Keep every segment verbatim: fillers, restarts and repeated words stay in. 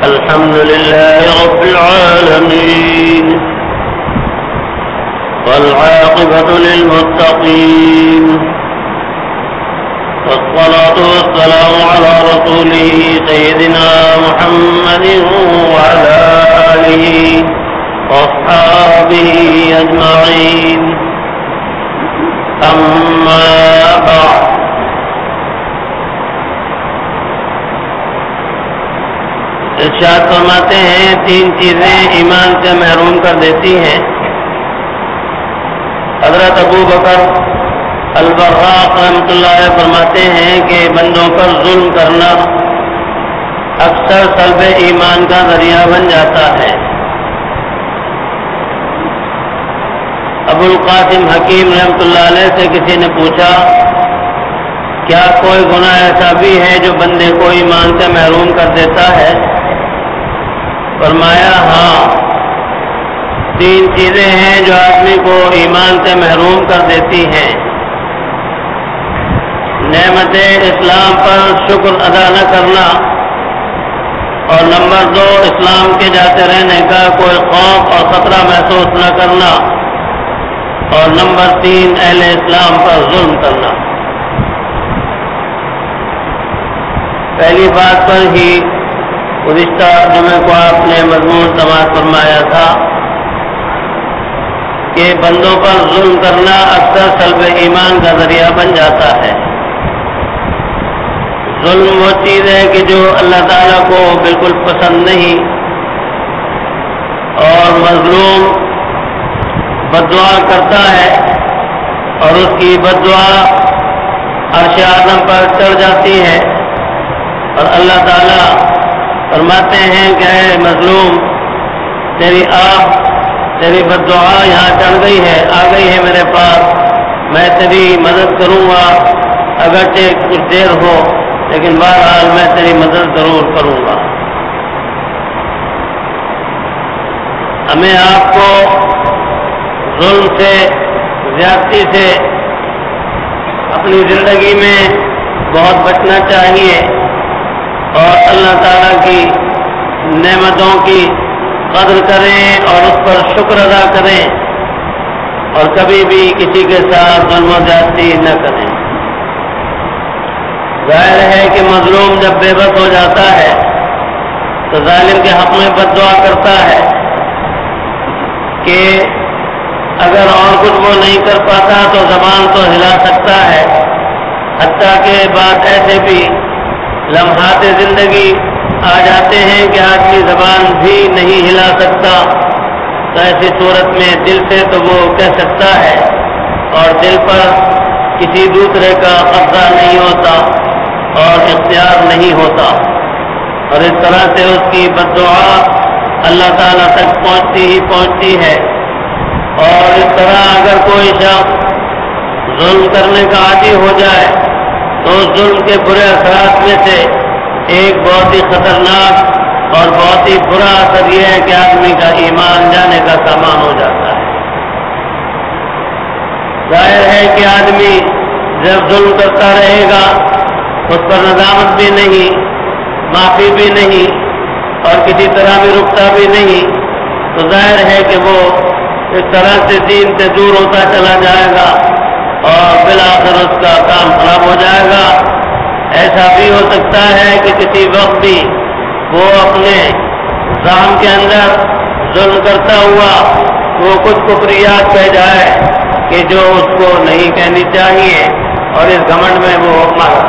الحمد لله رب العالمين والعاقبة للمتقين والصلاة والسلام على رسوله سيدنا محمد وعلى آله وأصحابه أجمعين أما بعد ارشاد فرماتے ہیں تین چیزیں ایمان سے محروم کر دیتی ہیں۔ حضرت ابو بکر البراق رحمۃ اللہ علیہ فرماتے ہیں کہ بندوں پر ظلم کرنا اکثر سلب ایمان کا ذریعہ بن جاتا ہے۔ ابو القاسم حکیم رحمۃ اللہ علیہ سے کسی نے پوچھا کیا کوئی گناہ ایسا بھی ہے جو بندے کو ایمان سے محروم کر دیتا ہے؟ فرمایا ہاں، تین چیزیں ہیں جو آدمی کو ایمان سے محروم کر دیتی ہیں۔ نعمت اسلام پر شکر ادا نہ کرنا، اور نمبر دو اسلام کے جاتے رہنے کا کوئی خوف اور خطرہ محسوس نہ کرنا، اور نمبر تین اہل اسلام پر ظلم کرنا۔ پہلی بات پر ہی گزشتہ جمعے کو آپ نے مضمون سماعت فرمایا تھا کہ بندوں پر ظلم کرنا اکثر سلب ایمان کا ذریعہ بن جاتا ہے۔ ظلم وہ چیز ہے کہ جو اللہ تعالیٰ کو بالکل پسند نہیں، اور مظلوم بددعا کرتا ہے اور اس کی بددعا عرش اعظم پر چڑھ جاتی ہے، اور اللہ تعالیٰ فرماتے ہیں کہ اے مظلوم، تیری آہ تیری بددعا یہاں چڑھ گئی ہے، آ گئی ہے میرے پاس، میں تیری مدد کروں گا، اگرچہ کچھ دیر ہو لیکن بہرحال میں تیری مدد ضرور کروں گا۔ ہمیں آپ کو ظلم سے، زیادتی سے اپنی زندگی میں بہت بچنا چاہیے، اور اللہ تعالیٰ کی نعمتوں کی قدر کریں اور اس پر شکر ادا کریں، اور کبھی بھی کسی کے ساتھ ظلم و زیادتی نہ کریں۔ ظاہر ہے کہ مظلوم جب بے بس ہو جاتا ہے تو ظالم کے حق میں بد دعا کرتا ہے کہ اگر اور کچھ وہ نہیں کر پاتا تو زبان تو ہلا سکتا ہے، حتیٰ کہ بات ایسے بھی لمحات زندگی آ جاتے ہیں کہ آدمی زبان بھی نہیں ہلا سکتا، تو ایسی صورت میں دل سے تو وہ کہہ سکتا ہے، اور دل پر کسی دوسرے کا قبضہ نہیں ہوتا اور اختیار نہیں ہوتا، اور اس طرح سے اس کی بد دعا اللہ تعالیٰ تک پہنچتی ہی پہنچتی ہے۔ اور اس طرح اگر کوئی شخص ظلم کرنے کا عادی ہو جائے تو اس ظلم کے برے اثرات میں سے ایک بہت ہی خطرناک اور بہت ہی برا اثر یہ ہے کہ آدمی کا ایمان جانے کا سامان ہو جاتا ہے۔ ظاہر ہے کہ آدمی جب ظلم کرتا رہے گا اس پر ندامت بھی نہیں، معافی بھی نہیں، اور کسی طرح بھی رکتا بھی نہیں، تو ظاہر ہے کہ وہ اس طرح سے دین سے دور ہوتا چلا جائے گا، اور بالآخر اس کا کام خراب ہو جائے گا۔ ایسا بھی ہو سکتا ہے کہ کسی وقت بھی وہ اپنے ذہن کے اندر ظلم کرتا ہوا وہ کچھ کفریات کہہ جائے کہ جو اس کو نہیں کہنی چاہیے، اور اس گھمنڈ میں وہ مارا۔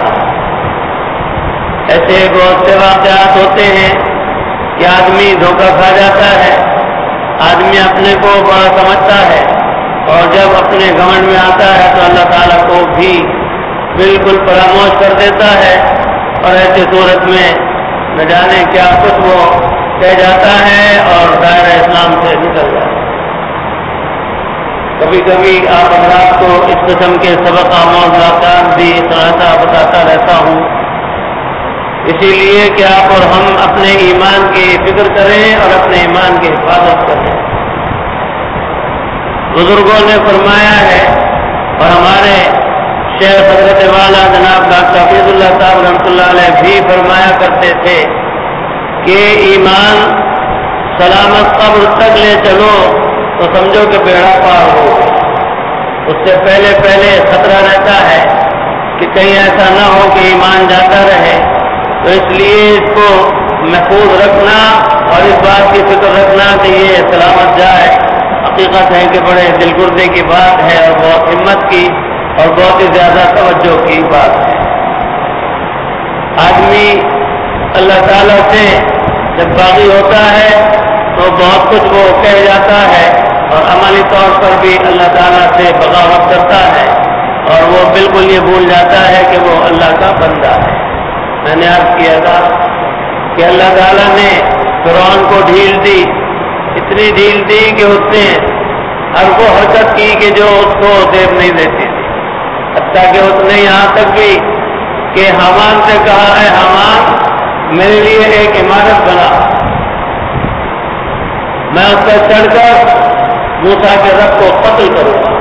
ایسے بہت سے واقعات ہوتے ہیں کہ آدمی دھوکہ کھا جاتا ہے، آدمی اپنے کو بڑا سمجھتا ہے، اور جب اپنے گھمنڈ میں آتا ہے تو اللہ تعالیٰ کو بھی بالکل فراموش کر دیتا ہے، اور ایسی صورت میں نہ جانے کیا کچھ وہ کہہ جاتا ہے اور دائرہ اسلام سے نکل جاتا ہے۔ کبھی کبھی آپ حضرات کو اس قسم کے سبق آموز واقعات بھی سناتا بتاتا رہتا ہوں، اسی لیے کہ آپ اور ہم اپنے ایمان کی فکر کریں اور اپنے ایمان کی حفاظت کریں۔ بزرگوں نے فرمایا ہے، اور ہمارے شیخ حضرت والا جناب ڈاکٹر حفیظ اللہ صاحب رحمۃ اللہ علیہ بھی فرمایا کرتے تھے کہ ایمان سلامت قبر تک لے چلو تو سمجھو کہ بیڑا پار ہو. اس سے پہلے پہلے خطرہ رہتا ہے کہ کہیں ایسا نہ ہو کہ ایمان جاتا رہے. تو اس لیے اس کو محفوظ رکھنا اور اس بات کی فکر رکھنا کہ یہ سلامت جائے حقیقت ہے کہ بڑے دل گردے کی بات ہے اور بہت ہمت کی اور بہت ہی زیادہ توجہ کی بات ہے. آدمی اللہ تعالیٰ سے جب باغی ہوتا ہے تو بہت کچھ وہ کہہ جاتا ہے اور عملی طور پر بھی اللہ تعالیٰ سے بغاوت کرتا ہے اور وہ بالکل یہ بھول جاتا ہے کہ وہ اللہ کا بندہ ہے. میں نے عرض کیا تھا کہ اللہ تعالیٰ نے فرعون کو ڈھیل دی, اتنی ڈھیل دی کہ اس نے ہر وہ حرکت کی کہ جو اس کو زیب نہیں دیتی تھی. حتیٰ کہ اس نے یہاں تک بھی کہ حامان سے کہا, اے حامان میرے لیے ایک عمارت بنا, میں اس پر چڑھ کر موسیٰ کے رب کو قتل کروں گا.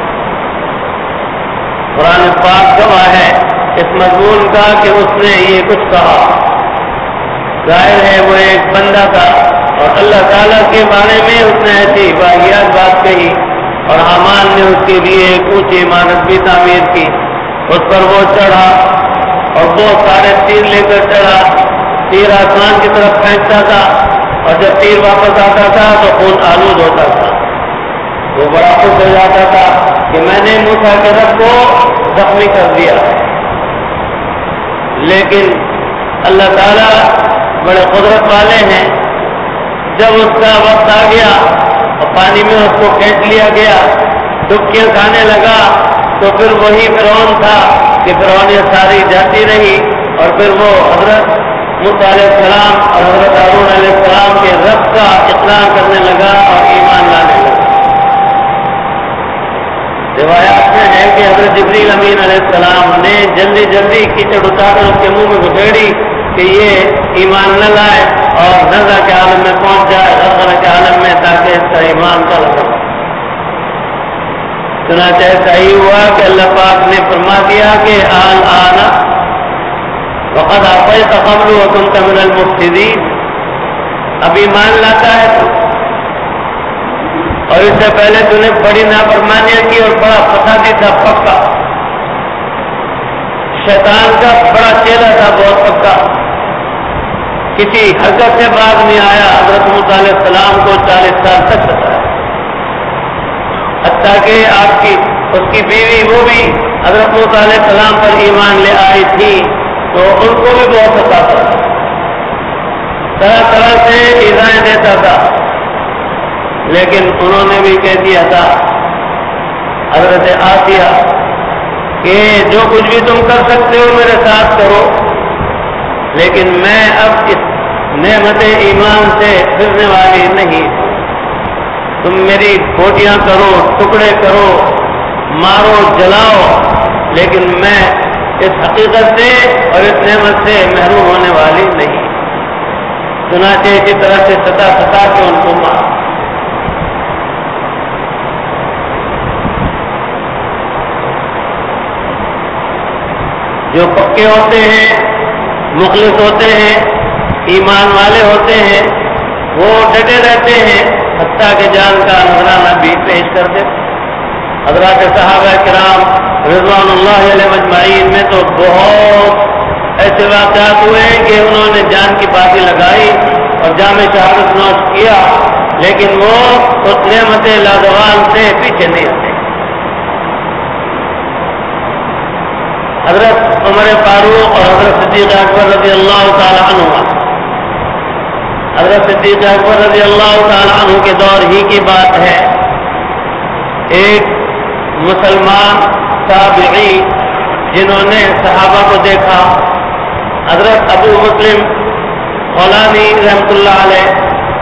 قرآن پاک گواہ ہے اس مضمون کا کہ اس نے یہ کچھ کہا. ظاہر ہے وہ ایک بندہ تھا اور اللہ تعالیٰ کے بارے میں اس نے ایسی واقعات بات کہی اور حامان نے اس کے لیے ایک اونچی عمارت بھی تعمیر کی. اس پر وہ چڑھا اور وہ سارے تیر لے کر چڑھا. تیر آسمان کی طرف پھینکتا تھا اور جب تیر واپس آتا تھا تو خون آلود ہوتا تھا. وہ بڑا خوش ہو جاتا تھا کہ میں نے موسیٰ کے رب کو زخمی کر دیا. لیکن اللہ تعالیٰ بڑے قدرت والے ہیں. جب اس کا وقت آ گیا اور پانی میں اس کو کھینچ لیا گیا, ڈبکیاں کھانے لگا, تو پھر وہی فرعون تھا کہ فرعون یہ ساری جاتی رہی اور پھر وہ حضرت موسیٰ علیہ السلام اور حضرت ہارون علیہ السلام کے رب کا اقرار کرنے لگا اور ایمان لانے لگا. روایات میں ہے کہ حضرت جبریل امین علیہ السلام نے جلدی جلدی کیچڑ اتار کر اس کے منہ میں گھسیڑی کہ یہ ایمان نہ لائے اور نزا کے عالم میں پہنچ جائے, غرقہ کے عالم میں, تاکہ اس کا ایمان کا لگا. چنانچہ ایسا ہی ہوا کہ اللہ پاک نے فرما دیا کہ آن آنا وقد عصیت قبل وکنت من المفسدین, اب ایمان لاتا ہے تو, اور اس سے پہلے تو نے بڑی نافرمانیاں کی اور بڑا فسادی تھا پکا. شیطان کا بڑا چہرہ تھا بہت پکا, کسی حرکت سے باز نہیں آیا. حضرت موسیٰ علیہ السلام کو چالیس سال تک ستایا. حتیٰ کہ آپ کی اس کی بیوی وہ بھی حضرت موسیٰ علیہ السلام پر ایمان لے آئی تھی تو ان کو بھی بہت ستاتا تھا, طرح طرح سے ایذائیں دیتا تھا. لیکن انہوں نے بھی کہہ دیا تھا حضرت آسیہ کہ جو کچھ بھی تم کر سکتے ہو میرے ساتھ کرو, لیکن میں اب اس نعمت ایمان سے پھرنے والی نہیں. تم میری کھوٹیاں کرو, ٹکڑے کرو, مارو, جلاؤ, لیکن میں اس حقیقت سے اور اس نعمت سے محروم ہونے والی نہیں. چنانچہ اسی طرح سے ستا ستا کے ان کو مارا. جو پکے ہوتے ہیں, مخلص ہوتے ہیں, ایمان والے ہوتے ہیں, وہ ڈٹے رہتے ہیں حتیٰ کہ جان کا نذرانہ بھی پیش کر دے. حضرات صحابہ کرام رضوان اللہ علیہ مجمعین میں تو بہت ایسے واقعات ہوئے کہ انہوں نے جان کی بازی لگائی اور جام شہادت نوش کیا, لیکن وہ اس نعمت لازوال سے پیچھے نہیں ہٹے. حضرت عمر فاروق اور حضرت صدیق اکبر رضی اللہ تعالی عنہ, حضرت صدیق اکبر رضی اللہ تعالی عنہ کے دور ہی کی بات ہے. ایک مسلمان تابعی جنہوں نے صحابہ کو دیکھا, حضرت ابو مسلم خولانی رحمۃ اللہ علیہ,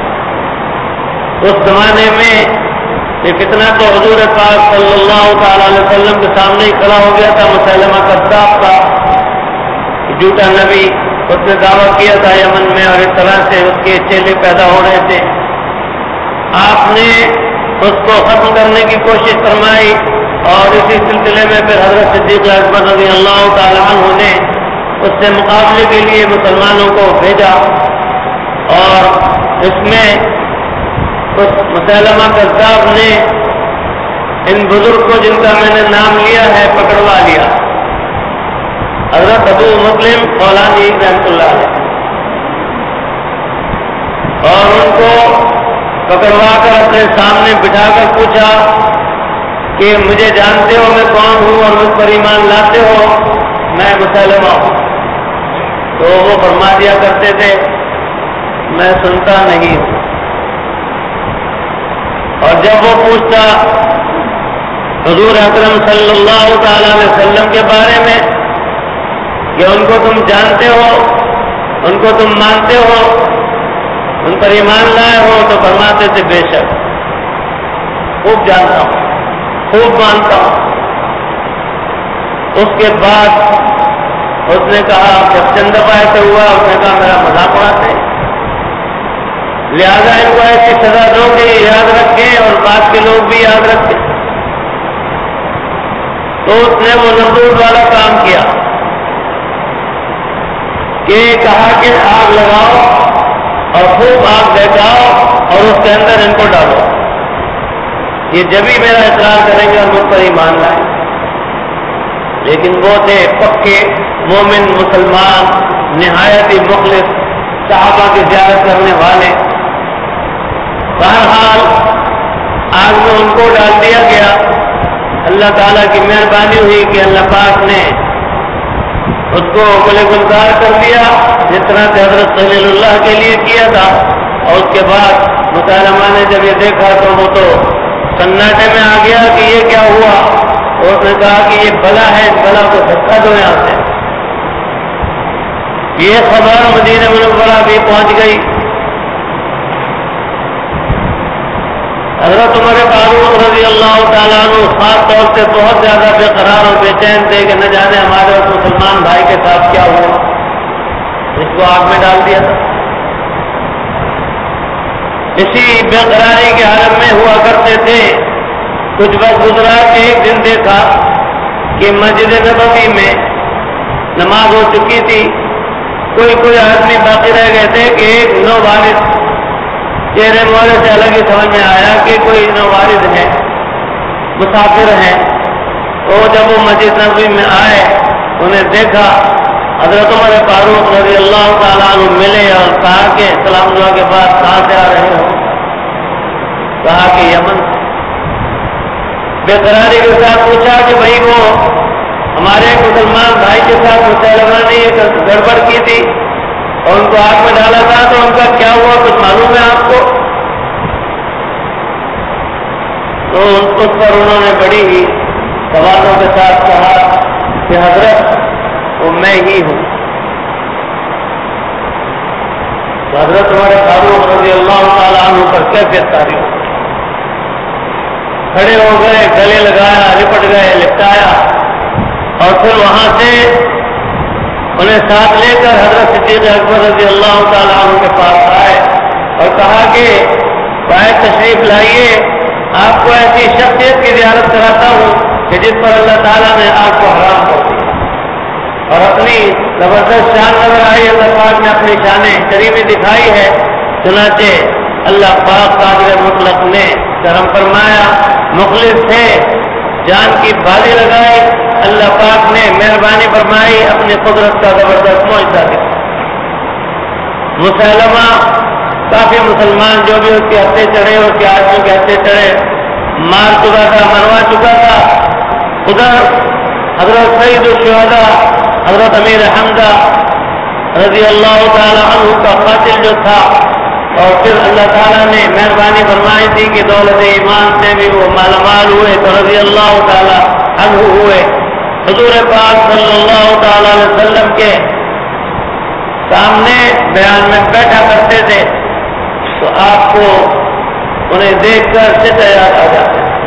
اس زمانے میں یہ فتنہ تو حضور پاک صلی اللہ تعالی علیہ وسلم کے سامنے ہی کھڑا ہو گیا تھا. مسلمہ کذاب کا جھوٹا نبی, اس نے دعویٰ کیا تھا یمن میں اور اس طرح سے اس کے چیلے پیدا ہو رہے تھے. آپ نے اس کو ختم کرنے کی کوشش فرمائی اور اسی سلسلے میں پھر حضرت صدیق اکبر رضی اللہ تعالی عنہ نے اس سے مقابلے کے لیے مسلمانوں کو بھیجا. اس میں اس مسلمہ کذاب نے ان بزرگ کو جن کا میں نے نام لیا ہے پکڑوا لیا، حضرت ابو مسلم خولانی رحمۃ اللہ علیہ، اور ان کو پکڑوا کر اپنے سامنے بٹھا کر پوچھا کہ مجھے جانتے ہو میں کون ہوں اور مجھ پر ایمان لاتے ہو؟ میں مسلمہ ہوں۔ تو وہ فرما دیا کرتے تھے میں سنتا نہیں ہوں۔ اور جب وہ پوچھتا حضور اکرم صلی اللہ تعالی علیہ وسلم کے بارے میں کہ ان کو تم جانتے ہو، ان کو تم مانتے ہو، ان پر ایمان لائے ہو، تو فرماتے تھے بے شک خوب جانتا ہوں، خوب مانتا ہوں۔ اس کے بعد اس نے کہا جب چند دفعہ ایسے ہوا، اس نے کہا میرا مذاق اڑاتے ہیں، لہذا ان کو ایسی سزا دو کہ یاد رکھیں اور بعد کے لوگ بھی یاد رکھیں۔ تو اس نے وہ نمرود والا کام کیا کہ کہا کہ آگ لگاؤ اور خوب آگ بہکاؤ اور اس کے اندر ان کو ڈالو، یہ جبھی میرا اقرار کریں گے اور مجھ پر ایمان لائیں۔ لیکن وہ تھے پکے مومن مسلمان، نہایت ہی مخلص، صحابہ کی زیارت کرنے والے۔ بہرحال آگ میں ان کو ڈال دیا گیا۔ اللہ تعالیٰ کی مہربانی ہوئی کہ اللہ پاک نے اس کو گلے گلزار کر دیا جس طرح سے حضرت خلیل اللہ کے لیے کیا تھا۔ اور اس کے بعد مسلمہ نے جب یہ دیکھا تو وہ تو سناٹے میں آ گیا کہ یہ کیا ہوا، اور اس نے کہا کہ یہ بلا ہے، اس بلا کو دھکا دو یہاں سے۔ یہ خبر مدینہ منورہ بھی پہنچ گئی۔ حضرت عمر فاروق رضی اللہ تعالیٰ عنہ خاص طور سے بہت زیادہ بے قرار اور بے چین تھے کہ نہ جانے ہمارے اس مسلمان بھائی کے ساتھ کیا ہوا، اس کو آگ میں ڈال دیا تھا۔ اسی بے قراری کے حالت میں ہوا کرتے تھے۔ کچھ وقت گزرا کہ ایک دن دیکھا کہ مسجد نبوی میں نماز ہو چکی تھی، کوئی کوئی آدمی باقی رہ گئے تھے کہ ایک نوبالغ چہرے مولے سے الگ ہی سمجھ میں آیا کہ کوئی نوبالغ ہے، مسافر ہیں۔ تو جب وہ مسجد نبوی میں آئے انہیں دیکھا، حضرت عمر فاروق رضی اللہ تعالیٰ عنہ ملے اور کہا کہ سلام دعا کے بعد کہاں سے آ رہے ہو؟ کہا کہ یمن۔ بے قراری کے ساتھ پوچھا کہ بھائی وہ ہمارے مسلمان بھائی کے ساتھ مسلمہ نے یہ گڑبڑ کی تھی اور ان کو آگ میں ڈالا تھا، تو ان کا کیا ہوا کچھ معلوم ہے آپ کو؟ تو اس پر انہوں نے بڑی ہی سوالوں کے ساتھ کہا کہ حضرت وہ میں ہی ہوں۔ تو حضرت عمر فاروق رضی اللہ تعالیٰ عنہ پر کیفیت تعریف، کھڑے ہو گئے، گلے لگایا، لپٹ گئے، لپٹایا، اور پھر وہاں سے انہیں ساتھ لے کر حضرت صدیق اکبر رضی اللہ تعالیٰ عنہ کے پاس آئے اور کہا کہ باہر تشریف لائیے، آپ کو ایسی شخصیت کی زیارت کراتا ہوں کہ جس پر اللہ تعالیٰ نے آپ کو حرام کر دیا، اور اپنی زبردست شان نظر آئی، اللہ پاک نے اپنی شان کریمی دکھائی ہے۔ چنانچہ اللہ پاک قادر مطلق نے کرم فرمایا، مخلص تھے، جان کی بالی لگائی، اللہ پاک نے مہربانی فرمائی، اپنی قدرت کا زبردست معجزہ دکھایا۔ مسلمہ کافی مسلمان جو بھی اس کے ہتھے چڑھے، اس کے آدمیوں کے ہتھے چڑھے، مار چکا تھا، مروا چکا تھا۔ ادھر حضرت سید الشہداء حضرت امیر حمزہ رضی اللہ تعالی عنہ کا قاتل جو تھا، اور پھر اللہ تعالیٰ نے مہربانی فرمائی تھی کہ دولت ایمان سے بھی وہ مالا مال ہوئے تو رضی اللہ تعالیٰ عنہ ہوئے۔ حضور پاک صلی اللہ تعالی علیہ وسلم کے سامنے بیان میں بیٹھا کرتے تھے تو آپ کو انہیں دیکھ کر چہرہ یاد آ جاتا ہے۔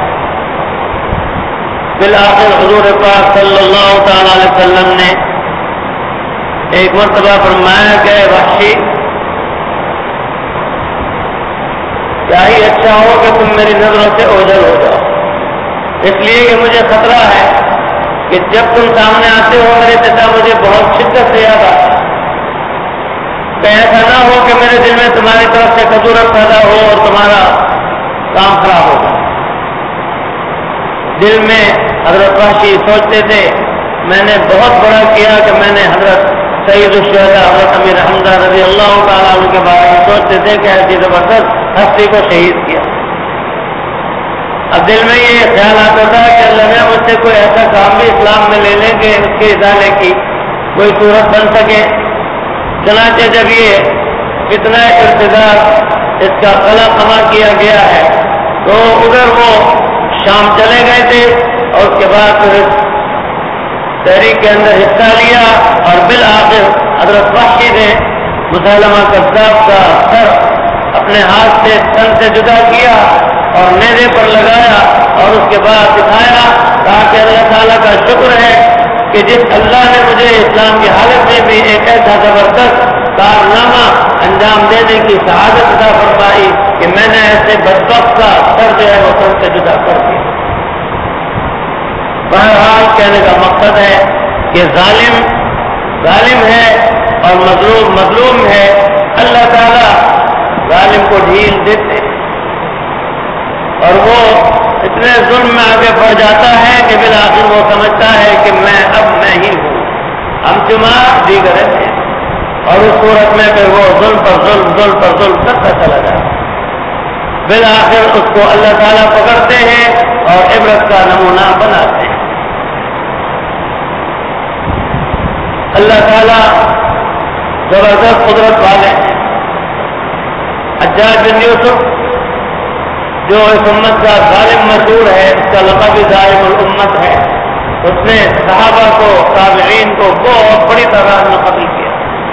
بالآخر حضور پاک صلی اللہ تعالی علیہ وسلم نے ایک مرتبہ فرمایا کہ وحشی، کیا ہی اچھا ہو کہ تم میری نظروں سے اوجھل ہو جاؤ، اس لیے کہ مجھے خطرہ ہے کہ جب تم سامنے آتے ہو میرے پتا مجھے بہت شدت سے یاد آتا ہے، کہ ایسا نہ ہو کہ میرے دل میں تمہاری طرف سے کبھی صورت پیدا ہو اور تمہارا کام خراب ہوگا۔ دل میں حضرت وحشی سوچتے تھے میں نے بہت بڑا کیا کہ میں نے حضرت سید الشہداء حضرت امیر حمزہ رضی اللہ تعالیٰ عنہ کے بارے میں سوچتے تھے کہ ایسی زبردست ہستی کو شہید کیا۔ اب دل میں یہ خیال آتا تھا کہ اللہ نے مجھ سے کوئی ایسا کام بھی اسلام میں لے لیں کہ اس کے ازالے کی کوئی صورت بن سکے۔ چنانچہ جب یہ فتنہ ارتداد اس کا خلا خما کیا گیا ہے تو ادھر وہ شام چلے گئے تھے اور اس کے بعد پھر تحریک کے اندر حصہ لیا اور بالآخر حضرت وحشی نے مسلمہ کذاب کا سر اپنے ہاتھ سے تن سے جدا کیا اور نیزے پر لگایا اور اس کے بعد دکھایا، کہا کہ اللہ تعالیٰ کا شکر ہے کہ جس اللہ نے مجھے اسلام کی حالت میں بھی ایک ایسا زبردست کارنامہ انجام دینے کی سعادت عطا فرمائی کہ میں نے ایسے بدبخت کا سر جو ہے وہ تن سے جدا کر دیا۔ بہرحال کہنے کا مقصد ہے کہ ظالم ظالم ہے اور مظلوم مظلوم ہے، اللہ تعالیٰ ظالم کو ڈھیل دیتے اور وہ اتنے ظلم میں آگے بڑھ جاتا ہے کہ بالآخر وہ سمجھتا ہے کہ میں اب میں ہی ہوں، ہم شمار دیگر ہیں، اور اس صورت میں پھر وہ ظلم پر ظلم ظلم پر ظلم کرتا چلا جاتا ہے۔ بالآخر اس کو اللہ تعالیٰ پکڑتے ہیں اور عبرت کا نمونہ بناتے ہیں۔ اللہ تعالیٰ زبردست قدرت والے ہیں۔ حجاج بن یوسف جو اس امت کا ظالم مشہور ہے، اس کا لقب بھی ظالم الامت ہے، اس نے صحابہ کو تابعین کو بہت بڑی تعداد میں قتل کیا۔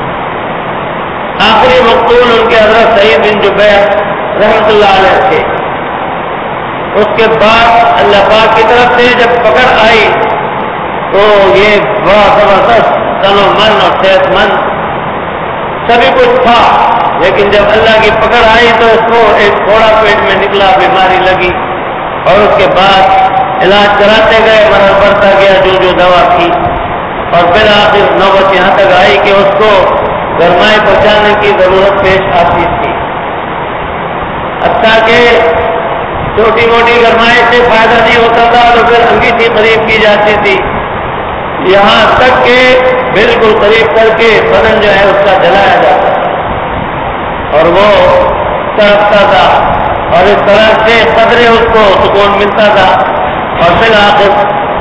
آخری مقتول ان کے حضرت سعید بن جبیر رحمۃ اللہ علیہ تھے۔ اس کے بعد اللہ پاک کی طرف سے جب پکڑ آئی تو یہ بڑا زبردست تن و من اور صحت مند سبھی کچھ تھا، لیکن جب اللہ کی پکڑ آئی تو اس کو ایک تھوڑا پیٹ میں نکلا، بیماری لگی اور اس کے بعد علاج کراتے گئے، مرض بڑھتا گیا جو جو دوا کی، اور بالآخر نوبت یہاں تک آئی کہ اس کو گرمائی پہنچانے کی ضرورت پیش آتی تھی۔ حتیٰ کہ چھوٹی موٹی گرمائی سے فائدہ نہیں ہوتا تھا تو پھر انگیٹھی قریب کی جاتی تھی، یہاں تک کہ بالکل قریب کر کے بدن جو ہے اس کا جلایا جاتا تھا اور وہ تڑپتا تھا، اور اس طرح سے قدرے اس کو سکون ملتا تھا، اور بالآخر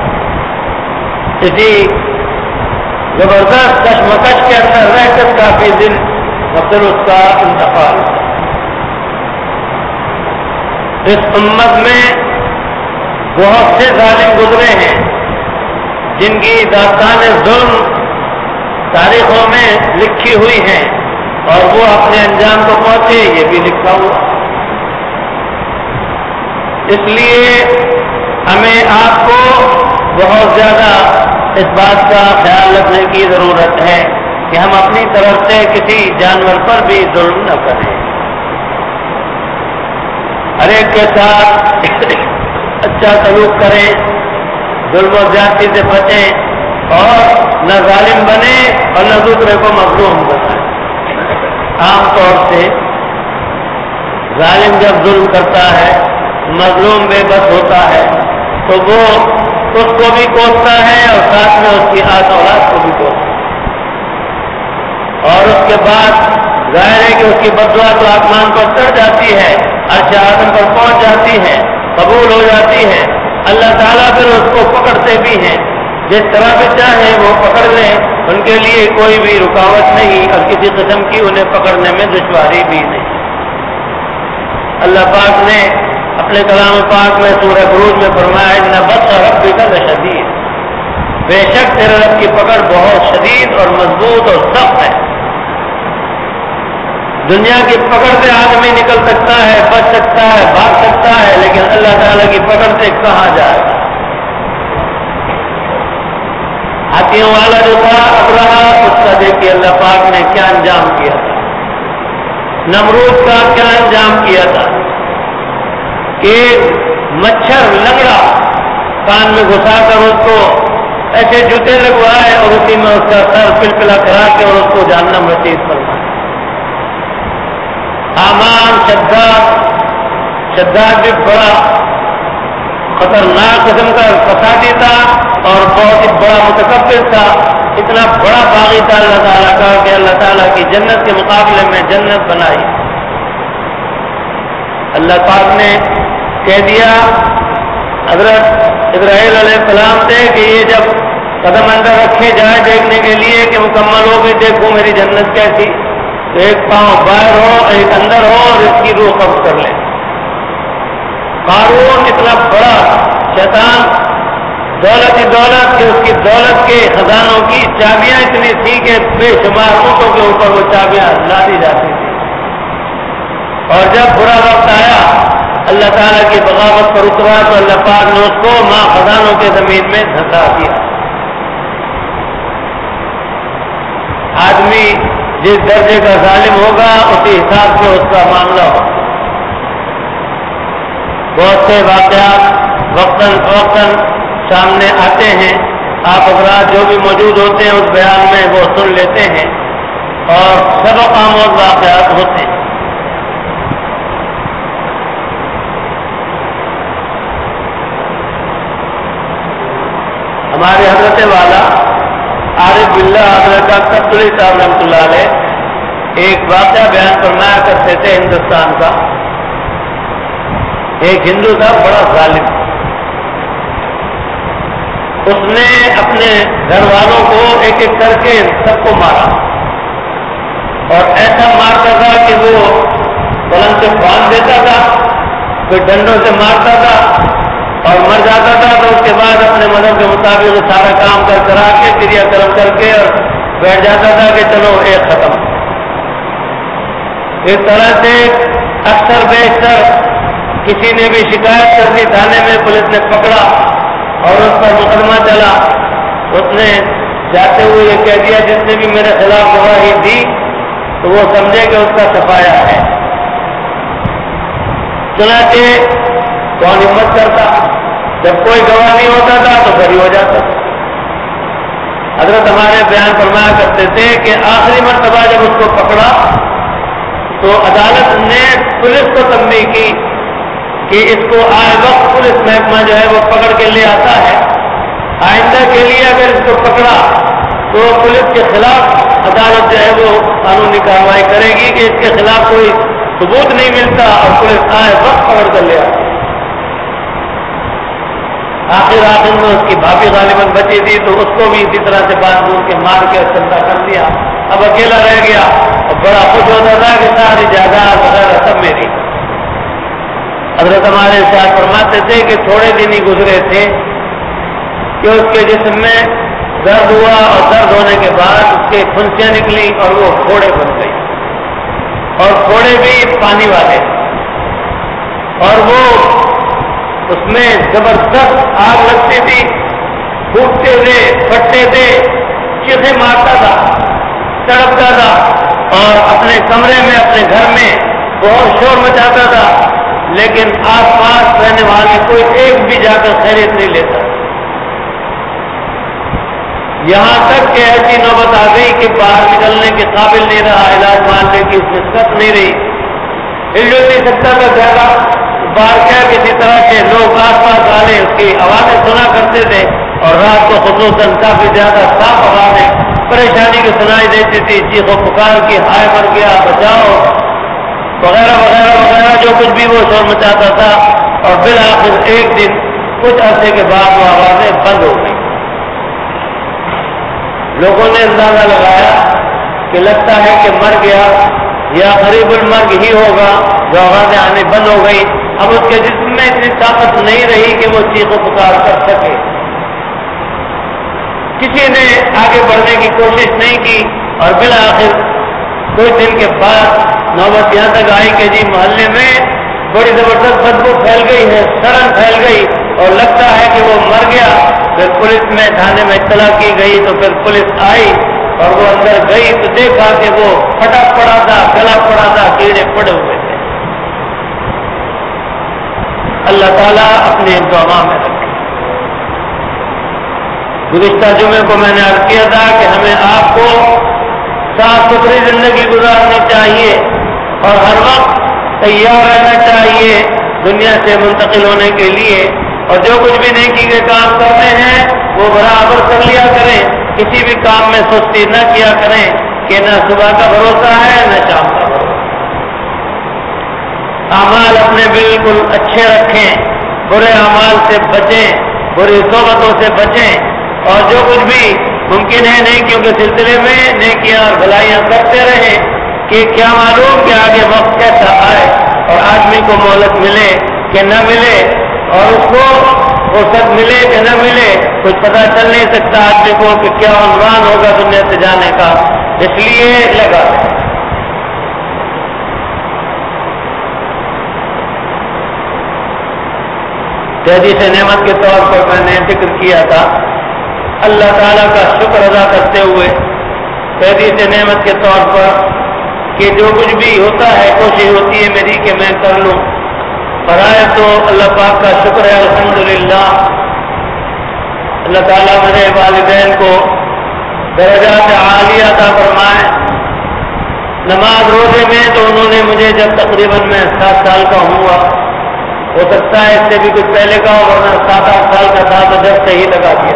اسی زبردست کشمکش کے اندر رہ کر کافی دن پھر اس کا انتقال ہوا۔ اس امت میں بہت سے ظالم گزرے ہیں جن کی داستان ظلم تاریخوں میں لکھی ہوئی ہیں اور وہ اپنے انجام کو پہنچے، یہ بھی لکھا ہوا۔ اس لیے ہمیں آپ کو بہت زیادہ اس بات کا خیال رکھنے کی ضرورت ہے کہ ہم اپنی طرف سے کسی جانور پر بھی ظلم نہ کریں، ہر ایک کے ساتھ اچھا سلوک کریں، ظلم و زیادتی سے بچیں اور نہ ظالم بنے اور نہ دوسرے کو مظلوم بنائیں۔ عام طور سے ظالم جب ظلم کرتا ہے، مظلوم بے بس ہوتا ہے تو وہ اس کو بھی کوستا ہے اور ساتھ میں اس کی آس اولاد کو بھی کوستا ہے، اور اس کے بعد ظاہر ہے کہ اس کی بددعا تو آسمان پر چڑھ جاتی ہے، عرش اعظم پر پہنچ جاتی ہے، قبول ہو جاتی ہے۔ اللہ تعالیٰ پھر اس کو پکڑتے بھی ہیں، جس طرح بھی چاہیں وہ پکڑ لیں، ان کے لیے کوئی بھی رکاوٹ نہیں اور کسی قسم کی انہیں پکڑنے میں دشواری بھی نہیں۔ اللہ پاک نے اپنے کلام پاک میں سورہ بروج میں فرمایا ان بطش ربک لشدید، بے شک تیرے رب کی پکڑ بہت شدید اور مضبوط اور سخت ہے۔ دنیا کی پکڑ سے آدمی نکل سکتا ہے، بچ سکتا ہے، بھاگ سکتا ہے، لیکن اللہ تعالیٰ کی پکڑ سے کہاں جائے گا؟ ہاتھیوں والا جو تھا ابرہا، اس کا دیکھیے اللہ پاک نے کیا انجام کیا تھا، نمرود کا کیا انجام کیا تھا کہ مچھر لنگڑا کان میں گھسا کر اس کو ایسے جوتے لگوائے اور اسی میں اس کا سر پلپلا کرا کے اور اس کو جہنم رسید فرمائے۔ حامان شداد شداد بھی بڑا خطرناک قسم کا فسادی تھا اور بہت ہی بڑا متکبر تھا. اتنا بڑا باغی تھا اللہ تعالیٰ کا کہ اللہ تعالیٰ کی جنت کے مقابلے میں جنت بنائی. اللہ پاک نے کہہ دیا حضرت ابراہیل علیہ السلام سے کہ یہ جب قدم اندر رکھے جائے دیکھنے کے لیے کہ مکمل ہو بھی دیکھو میری جنت کیسی, تو ایک پاؤں باہر ہو ایک اندر ہو اور اس کی روح قبض کر لیں. قارون اتنا بڑا شیطان, دولت ہی دولت کہ اس کی دولت کے خزانوں کی چابیاں اتنی تھی کہ بے شمار اونٹوں کے اوپر وہ چابیاں لادی جاتی تھی. اور جب برا وقت آیا اللہ تعالیٰ کی بغاوت پر اترا تو اللہ پاک نے اس کو ماں خزانوں کے زمین میں دھسا دیا. آدمی جس درجے کا ظالم ہوگا اسی حساب سے اس کا معاملہ ہوگا. بہت سے واقعات وقتاً فوقتاً سامنے آتے ہیں. آپ حضرات جو بھی موجود ہوتے ہیں اس بیان میں وہ سن لیتے ہیں اور سبق آموز واقعات ہوتے ہیں. ہمارے حضرت والا عارف باللہ حضرت قبطلی صاحب رحمۃ اللہ علیہ ایک واقعہ بیان فرمایا کرتے تھے ہندوستان کا. ایک ہندو تھا بڑا ظالم, اس نے اپنے گھر والوں کو ایک ایک کر کے سب کو مارا اور ایسا مارتا تھا کہ وہ پلنگ سے باندھ دیتا تھا, کوئی ڈنڈوں سے مارتا تھا اور مر جاتا تھا تو اس کے بعد اپنے مذہب کے مطابق سارا کام کر کرا کے کریا کرم کر کے اور بیٹھ جاتا تھا کہ چلو ایک ختم. اس طرح سے اکثر بیشتر کسی نے بھی شکایت کر دی تھانے میں, پولیس نے پکڑا اور اس پر مقدمہ چلا. اس نے جاتے ہوئے یہ کہہ دیا جس نے بھی میرے خلاف گواہی دی تو وہ سمجھے کہ اس کا صفایا ہے. چنانچہ کون ہمت کرتا, جب کوئی گواہ نہیں ہوتا تھا تو بری ہو جاتا تھا. حضرت ہمارے بیان فرمایا کرتے تھے کہ آخری مرتبہ جب اس کو پکڑا تو عدالت نے پولیس کو تنبیہ کی کہ اس کو آئے وقت پولیس محکمہ جو ہے وہ پکڑ کے لے آتا ہے, آئندہ کے لیے اگر اس کو پکڑا تو پولیس کے خلاف عدالت جو ہے وہ قانونی کارروائی کرے گی کہ اس کے خلاف کوئی ثبوت نہیں ملتا اور پولیس آئے وقت پکڑ کر لے آتی. آخر آخر میں اس کی بھابھی غالباً بچی تھی تو اس کو بھی اسی طرح سے بات بول کے مار کے چندہ کر دیا. اب اکیلا رہ گیا اور بڑا خوش ہوتا تھا کہ ساری جائیداد وغیرہ سب میری. حضرت ہمارے ساتھ فرماتے تھے کہ تھوڑے دن ہی گزرے تھے کہ اس کے جسم میں درد ہوا اور درد ہونے کے بعد اس کے پھنسیاں نکلی اور وہ پھوڑے بن گئی اور پھوڑے بھی پانی والے اور وہ اس میں زبردست آگ لگتی تھی, پھوٹتے تھے پھٹتے تھے, چیخیں مارتا تھا, تڑپتا تھا اور اپنے کمرے میں اپنے گھر میں بہت شور مچاتا تھا, لیکن آس پاس رہنے والے کوئی ایک بھی جا کر خیریت نہیں لیتا. یہاں تک کہ ایسی نوبت آ گئی کہ باہر نکلنے کے قابل نہیں رہا, علاج ماننے کی اس میں سخت نہیں رہی, ہل جل نہیں سکتا تھا زیادہ. باہر کیا کسی طرح سے لوگ آس پاس والے اس کی آوازیں سنا کرتے تھے اور رات کو خصوصاً کافی زیادہ صاف آوازیں پریشانی کی سنائی دیتی تھی, چیخ و پکار کی, ہائے مر گیا بچاؤ وغیرہ وغیرہ وغیرہ جو کچھ بھی وہ شور مچاتا تھا. اور بالآخر ایک دن کچھ عرصے کے بعد وہ آوازیں بند ہو گئی. لوگوں نے اندازہ لگایا کہ لگتا ہے کہ مر گیا یا قریب المرگ ہی ہوگا, جو آوازیں آنے بند ہو گئی. اب اس کے جسم میں اتنی طاقت نہیں رہی کہ وہ چیخ و پکار کر سکے. کسی نے آگے بڑھنے کی کوشش نہیں کی اور بالآخر کچھ دن کے بعد نوبت یہاں تک آئی کہ جی محلے میں بڑی زبردست بدبو پھیل گئی ہے, سڑن پھیل گئی اور لگتا ہے کہ وہ مر گیا. پھر پولیس میں تھانے میں اطلاع کی گئی تو پھر پولیس آئی اور وہ اندر گئی تو دیکھا کہ وہ پھٹا پڑا تھا, گلا پڑا تھا, کیڑے پڑے ہوئے تھے. اللہ تعالیٰ اپنے انتظام میں رکھے. گزشتہ جمعے کو میں نے عرض کیا تھا کہ ہمیں آپ کو صاف ستھری زندگی گزارنی چاہیے اور ہر وقت تیار رہنا چاہیے دنیا سے منتقل ہونے کے لیے، اور جو کچھ بھی نیکی کے کام کرنے ہیں وہ برابر کر لیا کریں، کسی بھی کام میں سستی نہ کیا کریں کہ نہ صبح کا بھروسہ ہے نہ شام کا بھروسہ۔ اعمال اپنے بالکل اچھے رکھیں، برے اعمال سے بچیں، بری صحبتوں سے بچیں، اور جو کچھ بھی ممکن ہے نیکیوں کے سلسلے میں نیکیاں اور بھلائیاں کرتے رہیں، کہ کیا معلوم کہ آگے وقت کیسا آئے اور آدمی کو مہلت ملے کہ نہ ملے، اور اس کو فرصت ملے کہ نہ ملے، کچھ پتہ چل نہیں سکتا آدمی کو کہ کیا عنوان ہوگا دنیا سے جانے کا، اس لیے لگا حدیث نعمت کے طور پر میں نے ذکر کیا تھا اللہ تعالیٰ کا شکر ادا کرتے ہوئے حدیث نعمت کے طور پر کہ جو کچھ بھی ہوتا ہے کوشش ہوتی ہے میری کہ میں کر لوں، پڑھائے تو اللہ پاک کا شکر ہے الحمدللہ۔ اللہ تعالیٰ میرے والدین کو درجات عالیہ عطا فرمائے۔ نماز روزے میں تو انہوں نے مجھے جب تقریباً میں سات سال کا ہوا، ہو سکتا ہے اس سے بھی کچھ پہلے کا ہو، ورنہ سات آٹھ سال کا تھا تو جب سے ہی لگا دیا۔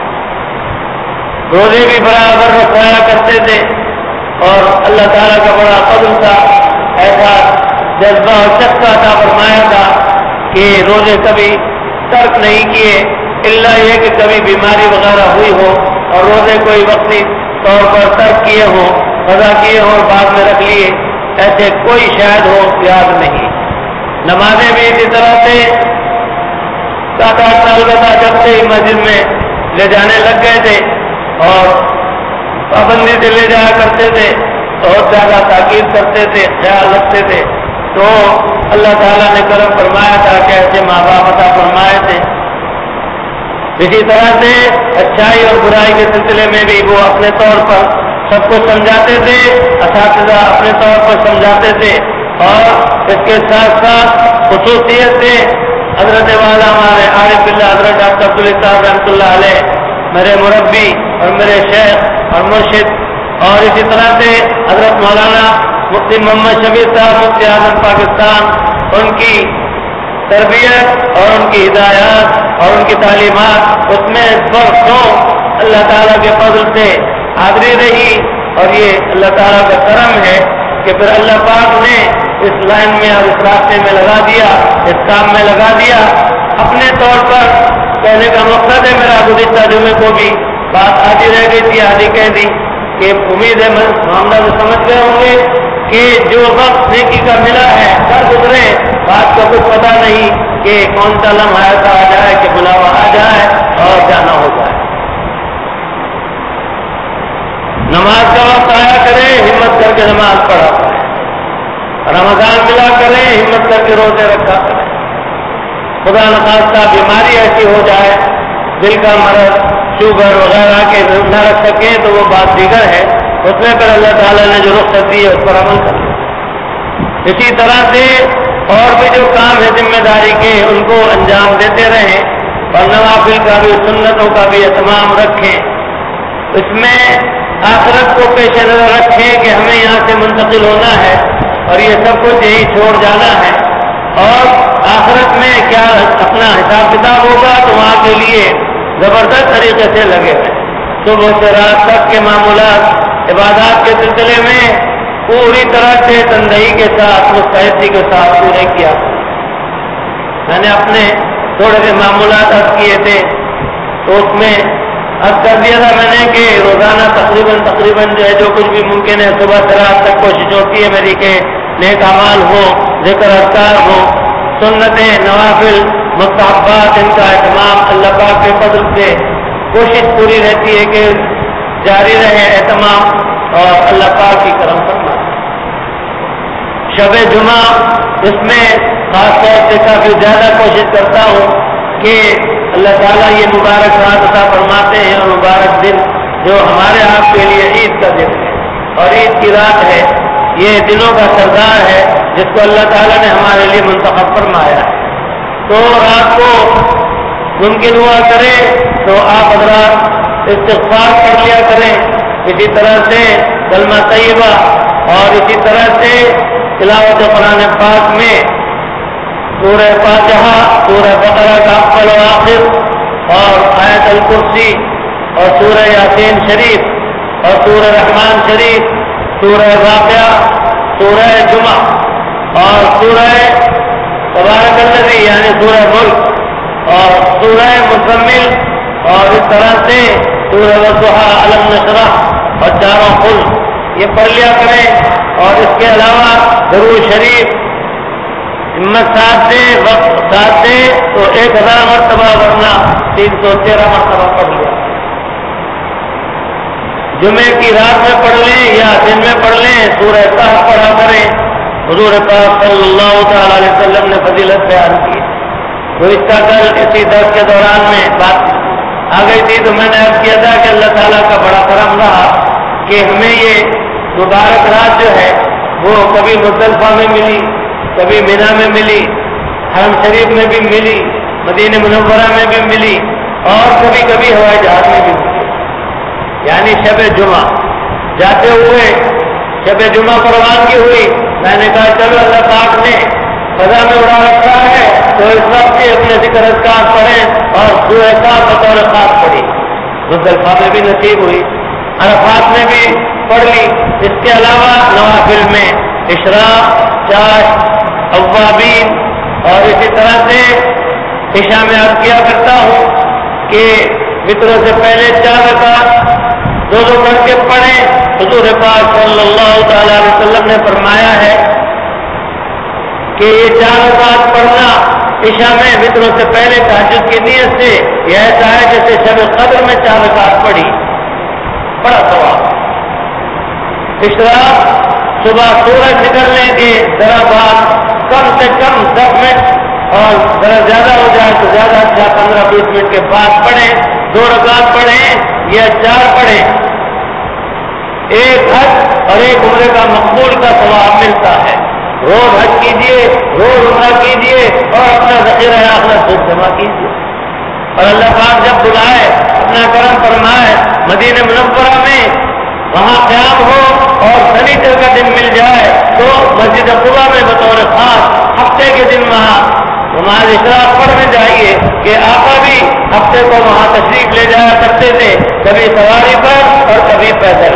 روزے بھی برابر رکھوایا کرتے تھے، اور اللہ تعالیٰ کا بڑا فضل تھا، ایسا جذبہ اور چسکا عطا فرمایا تھا کہ روزے کبھی ترک نہیں کیے، الا یہ کہ کبھی بیماری وغیرہ ہوئی ہو اور روزے کوئی وقتی طور پر ترک کیے ہوں، قضا کیے ہوں اور بعد میں رکھ لیے، ایسے کوئی شاید ہو یاد نہیں۔ نمازیں بھی اسی طرح سے سات آٹھ سال کا تھا جب سے ہی مسجد میں لے جانے لگ گئے تھے، اور پابندی سے لے جایا کرتے تھے، بہت زیادہ تاکید کرتے تھے، خیال رکھتے تھے، تو اللہ تعالیٰ نے کرم فرمایا تھا کہ ایسے ماں باپ عطا فرمائے تھے۔ اسی طرح سے اچھائی اور برائی کے سلسلے میں بھی وہ اپنے طور پر سب کو سمجھاتے تھے، اساتذہ اپنے طور پر سمجھاتے تھے، اور اس کے ساتھ ساتھ خصوصیت سے حضرت والا ہمارے عارف باللہ حضرت ڈاکٹر عبداللہ صاحب رحمۃ اللہ علیہ میرے مربی اور میرے شیخ اور مرشد، اور اسی طرح سے حضرت مولانا مفتی محمد شبیر صاحب مفتی اعظم پاکستان، ان کی تربیت اور ان کی ہدایات اور ان کی تعلیمات اس میں برسوں اللہ تعالیٰ کے فضل سے حاضری رہی، اور یہ اللہ تعالیٰ کا کرم ہے کہ پھر اللہ پاک نے اس لائن میں اور اس راستے میں لگا دیا، اس کام میں لگا دیا۔ اپنے طور پر کہنے کا مقصد ہے میرا، گزشتہ جمعے کو بھی بات آدھی رہ گئی تھی، آدھی کہہ دی کہ امید ہے معاملہ سے سمجھ گئے ہوں گے کہ جو وقت نیکی کا ملا ہے کر گزرے، بات کا کچھ پتہ نہیں کہ کون سا لمحہ ایسا آ جائے کہ بلاوا آ جائے اور جانا ہو جائے۔ نماز کا وقت آیا کرے ہمت کر کے نماز پڑھا کرے، رمضان ملا کرے ہمت کر کے روزے رکھا کرے۔ خدا نخواستہ بیماری ایسی ہو جائے، دل کا مرض، شوگر وغیرہ کے نہ رکھ سکیں تو وہ بات دیگر ہے، اس میں پھر اللہ تعالیٰ نے جو رخصت دی ہے اس پر عمل کریں۔ اسی طرح سے اور بھی جو کام ہے ذمہ داری کے ان کو انجام دیتے رہیں، اور نوافل کا بھی سنتوں کا بھی اہتمام رکھیں۔ اس میں آخرت کو پیش نظر رکھیں کہ ہمیں یہاں سے منتقل ہونا ہے اور یہ سب کچھ یہی چھوڑ جانا ہے، اور آخرت میں کیا اپنا حساب کتاب ہوگا تو وہاں کے لیے زبردست طریقے سے لگے ہوئے صبح سے رات تک کے معمولات عبادات کے سلسلے میں پوری طرح سے تندہی کے ساتھ مستعدی کے ساتھ پورے کیا۔ میں نے اپنے تھوڑے سے معمولات عرض کیے تھے تو اس میں عرض کر دیا تھا میں نے کہ روزانہ تقریباً تقریباً جو ہے جو کچھ بھی ممکن ہے صبح سے رات تک کوشش ہوتی ہے میری کہ نیک اعمال ہو، ذکر اذکار ہو، سنتیں نوافل مستحبات ان کا اہتمام اللہ پاک کے فضل سے کوشش پوری رہتی ہے کہ جاری رہے اہتمام، اور اللہ پاک کی کرم فرمائے۔ شب جمعہ اس میں خاص طور سے کافی زیادہ کوشش کرتا ہوں کہ اللہ تعالیٰ یہ مبارک رات عطا فرماتے ہیں، اور مبارک دن جو ہمارے آپ کے لیے عید کا دن ہے اور عید کی رات ہے، یہ دنوں کا سردار ہے جس کو اللہ تعالیٰ نے ہمارے لیے منتخب فرمایا ہے۔ تو رات کو ممکن ہوا کرے تو آپ حضرات استغفار کر لیا کریں، اسی طرح سے کلمہ طیبہ، اور اسی طرح سے تلاوت قرآن پاک سورہ فاتحہ، سورہ بقرہ کا اول و آخر اور آیت الکرسی اور سورہ یاسین شریف اور سورہ رحمان شریف، سورہ واقعہ، سورہ جمعہ اور سورہ تبارک الذی یعنی سورہ ملک اور سورہ مزمل، اور اس طرح سے سورہ والضحیٰ، الم نشرح اور چاروں قل یہ پڑھ لیا کریں۔ اور اس کے علاوہ درود شریف ہمت ساتھ دے، وقت ساتھ دے تو ایک ہزار مرتبہ ورنہ تین سو تیرہ مرتبہ پڑھ لیا۔ جمعے کی رات میں پڑھ لیں یا دن میں پڑھ لیں، سورہ کہف پڑھا کریں۔ حضور پاک صلی اللہ تعالی علیہ وسلم نے فضیلت بیان کی۔ گزشتہ کل اسی درس کے دوران میں بات آ گئی تھی تو میں نے عرض کیا تھا کہ اللہ تعالیٰ کا بڑا کرم رہا کہ ہمیں یہ مبارک رات جو ہے وہ کبھی مزدلفہ میں ملی، کبھی مینا میں ملی، حرم شریف میں بھی ملی، مدینہ منورہ میں بھی ملی اور کبھی کبھی ہوائی جہاز میں بھی ملی، یعنی شب جمعہ جاتے ہوئے شب جمعہ پروان کی ہوئی۔ میں نے کہا چلو اللہ پاک نے فضا میں اڑا رکھا ہے تو اس وقت بھی اپنے ذکر اذکار پڑھیں اور سورہ کہف بطور خاص پڑھی۔ مزدلفہ میں بھی نصیب ہوئی، عرفات میں بھی پڑھ لی۔ اس کے علاوہ نوافل میں اشراق، چاش، اوابین اور اسی طرح سے عشاء میں عرض کیا کرتا ہوں کہ وطروں سے پہلے چار رکعت دو دو کر کے پڑھیں۔ حضور پاک صلی اللہ تعالی علیہ وسلم نے فرمایا ہے کہ یہ چار رکعت پڑھنا عشاء میں وطروں سے پہلے تہجد کی نیت سے یہ ایسا ہے جیسے شب قدر میں چار رکعت پڑھی، بڑا ثواب۔ اشراق صبح سورج نکلنے کے ذرا بعد کم سے کم دس منٹ اور ذرا زیادہ ہو جائے تو زیادہ اچھا پندرہ بیس منٹ کے بعد پڑھیں، دو رکعت پڑھیں یا چار پڑھیں، ایک حج اور ایک عمرے کا مقبول کا ثواب ملتا ہے۔ روز حج کیجئے، روز عمرہ کیجئے اور اپنا ذخیرہ آخرت خود جمع کیجئے، اور اللہ پاک جب بلائے اپنا کرم فرمائے مدینہ منورہ میں وہاں قیام ہو اور سنیچر کا دن مل جائے تو مسجد قباء میں بطور خاص ہفتے کے دن وہاں نماز اشراق پڑھنے جائیے کہ آقا بھی ہفتے کو وہاں تشریف لے جایا کرتے تھے، کبھی سواری پر اور کبھی پیدل۔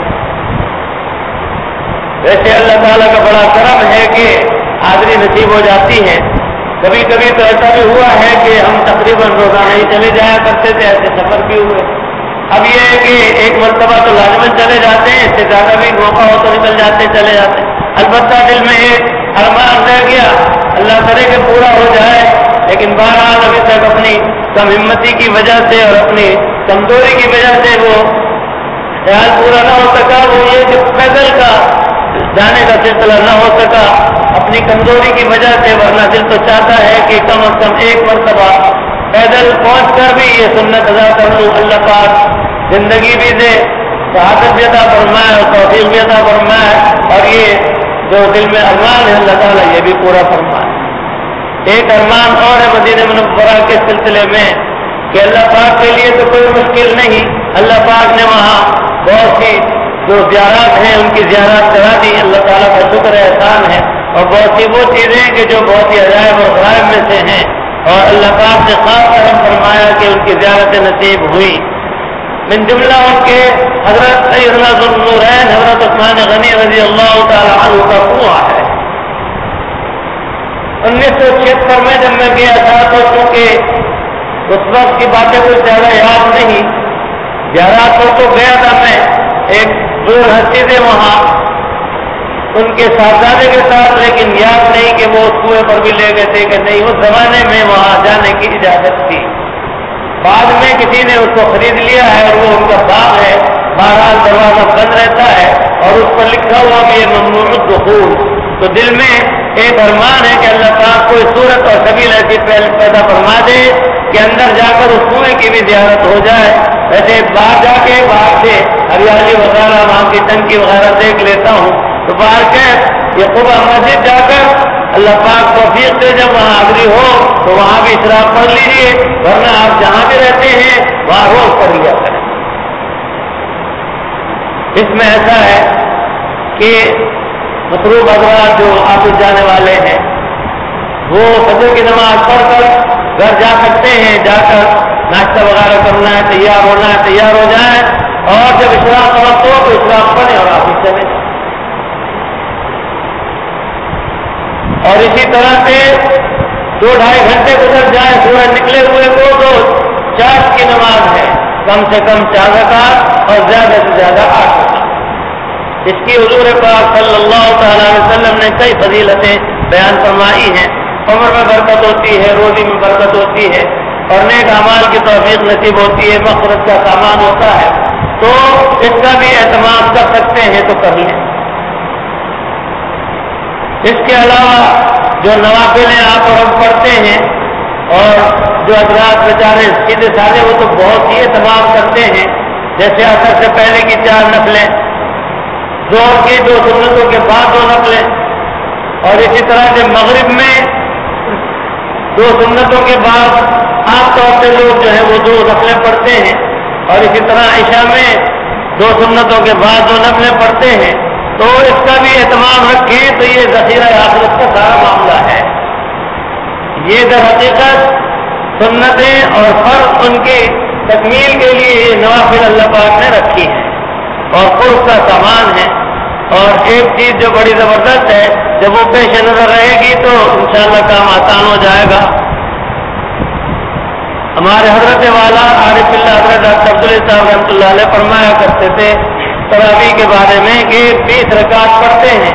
ویسے اللہ تعالیٰ کا بڑا کرم ہے کہ حاضری نصیب ہو جاتی ہے۔ کبھی کبھی تو ایسا بھی ہوا ہے کہ ہم تقریباً روزانہ ہی چلے جایا کرتے تھے، ایسے سفر بھی ہوئے۔ اب یہ ہے کہ ایک مرتبہ تو لازمن چلے جاتے ہیں، اس سے زیادہ بھی موقع ہو تو نکل جاتے چلے جاتے ہیں۔ البتہ دل میں ایک ارمان رہ گیا، اللہ کرے کہ پورا ہو جائے، لیکن بہرحال ابھی تک اپنی کم ہمتی کی وجہ سے اور اپنی کمزوری کی وجہ سے وہ خیال پورا نہ ہو سکا۔ وہ یہ کہ پیدل کا جانے کا سلسلہ نہ ہو سکا اپنی کمزوری کی وجہ سے، ورنہ دل تو چاہتا ہے کہ کم از کم ایک مرتبہ پیدل پہنچ کر بھی یہ سنت ادا کر لوں۔ اللہ پاک زندگی بھی دے، صحابت بھی عطا فرمائے اور توفیق بھی عطا فرمائے، اور یہ جو دل میں ارمان ہے اللہ تعالیٰ یہ بھی پورا فرمائے۔ ایک ارمان اور ہے مدینہ منورہ کے سلسلے میں کہ اللہ پاک کے لیے تو کوئی مشکل نہیں، اللہ پاک نے وہاں بہت سی جو زیارات ہیں ان کی زیارات کرا دی، اللہ تعالیٰ کا شکر احسان ہے، اور بہت سی وہ چیزیں کہ جو بہت ہی عجائب اور غائب میں سے ہیں، اور اللہ پاک نے خاص کرم فرمایا کہ ان کی زیارت نصیب ہوئی۔ من جملہ ان کے حضرت سیدنا ذوالنورین حضرت عثمان غنی رضی اللہ تعالیٰ عنہ کا کنواں ہے۔ انیس سو چھہتر میں جب میں گیا تھا تو چونکہ اس وقت کی باتیں کچھ زیادہ یاد نہیں، زیارات پر تو گیا تھا میں، ایک بزرگ ہستی تھے وہاں ان کے صاحبزادے کے ساتھ، لیکن یاد نہیں کہ وہ اس کنویں پر بھی لے گئے تھے کہ نہیں۔ اس زمانے میں وہاں جانے کی اجازت تھی، بعد میں کسی نے اس کو خرید لیا ہے اور وہ ان کا باغ ہے، بہرحال دروازہ بند رہتا ہے اور اس پر لکھا ہوا بھی ہے ممنوع الدخول۔ تو دل میں ایک ارمان ہے کہ اللہ پاک کوئی صورت اور سبیل ایسی پیدا فرما دے کہ اندر جا کر اس کنویں کی بھی زیارت ہو جائے۔ ویسے باہر جا کے باہر سے ہریالی وغیرہ وہاں کی ٹنکی وغیرہ دیکھ لیتا ہوں، تو باہر کے یہ قباء مسجد جا کر اللہ پاک توفیق سے جب وہاں حاضری ہو تو وہاں بھی اشراق پڑھ لیجیے، ورنہ آپ جہاں بھی رہتے ہیں وہاں روز پڑھ لیا کریں۔ اس میں ایسا ہے کہ مصروف حضرات جو آفس جانے والے ہیں وہ فجر کی نماز پڑھ کر گھر جا سکتے ہیں، جا کر ناشتہ وغیرہ کرنا ہے، تیار ہونا ہے، تیار ہو جائیں، اور جب اشراق کا وقت ہو تو اشراق پڑھیں اور آفس چلیں۔ اور اسی طرح سے دو ڈھائی گھنٹے گزر جائیں سورج نکلے ہوئے کو تو چاش کی نماز ہے، کم سے کم چار رکعت اور زیادہ سے زیادہ آٹھ رکعت۔ اس کی حضور پاک صلی اللہ تعالی علیہ وسلم نے کئی فضیلتیں بیان فرمائی ہیں۔ عمر میں برکت ہوتی ہے، روزی میں برکت ہوتی ہے، اور نیک اعمال کی توفیق نصیب ہوتی ہے، مغفرت کا سامان ہوتا ہے، تو اس کا بھی اہتمام کر سکتے ہیں تو کر لیں۔ اس کے علاوہ جو نوافل ہیں آپ اور ہم پڑھتے ہیں، اور جو حضرات بیچارے سیدھے سادے وہ تو بہت ہی اہتمام کرتے ہیں، جیسے عصر سے پہلے کی چار نفلیں، ظہر کی دو سنتوں کے بعد دو نفلیں، اور اسی طرح سے مغرب میں دو سنتوں کے بعد عام طور سے لوگ جو ہے وہ دو نفلیں پڑھتے ہیں، اور اسی طرح عشاء میں دو سنتوں کے بعد دو نفلیں پڑھتے ہیں۔ تو اس کا بھی اہتمام رکھیں تو یہ ذخیرہ آخرت کا سارا معاملہ ہے۔ یہ در حقیقت سنتیں اور فرض ان کی تکمیل کے لیے یہ نوافل اللہ پاک نے رکھی ہے اور قرب کا سامان ہے۔ اور ایک چیز جو بڑی زبردست ہے، جب وہ پیش نظر رہے گی تو انشاءاللہ کام آسان ہو جائے گا۔ ہمارے حضرت والا عارف اللہ حضرت ڈاکٹر عبداللہ صاحب رحمۃ اللہ علیہ فرمایا کرتے تھے تراویح کے بارے میں کہ بیس رکعت پڑھتے ہیں،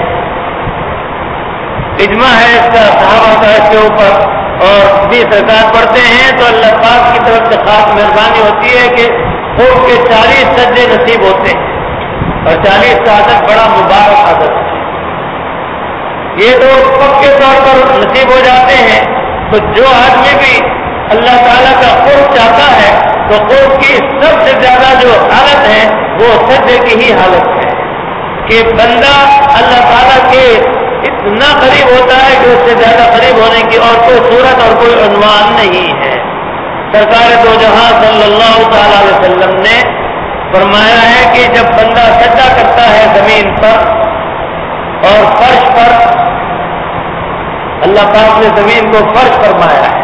اجماع ہے اس کا صحابہ کا اس کے اوپر، اور بیس رکعت پڑھتے ہیں تو اللہ پاک کی طرف سے خاص مہربانی ہوتی ہے کہ خوب کے چالیس سجدے نصیب ہوتے ہیں، اور چالیس کا عدد بڑا مبارک عدد ہے۔ یہ تو پکے طور پر نصیب ہو جاتے ہیں۔ تو جو آدمی بھی اللہ تعالیٰ کا قرب چاہتا ہے تو قرب کی سب سے زیادہ جو حالت ہے وہ سجدے کی ہی حالت ہے، کہ بندہ اللہ تعالیٰ کے اتنا قریب ہوتا ہے کہ اس سے زیادہ قریب ہونے کی اور کوئی صورت اور کوئی عنوان نہیں ہے۔ سرکار دو جہاں صلی اللہ تعالی علیہ وسلم نے فرمایا ہے کہ جب بندہ سجدہ کرتا ہے زمین پر اور فرش پر، اللہ پاک نے زمین کو فرش فرمایا ہے،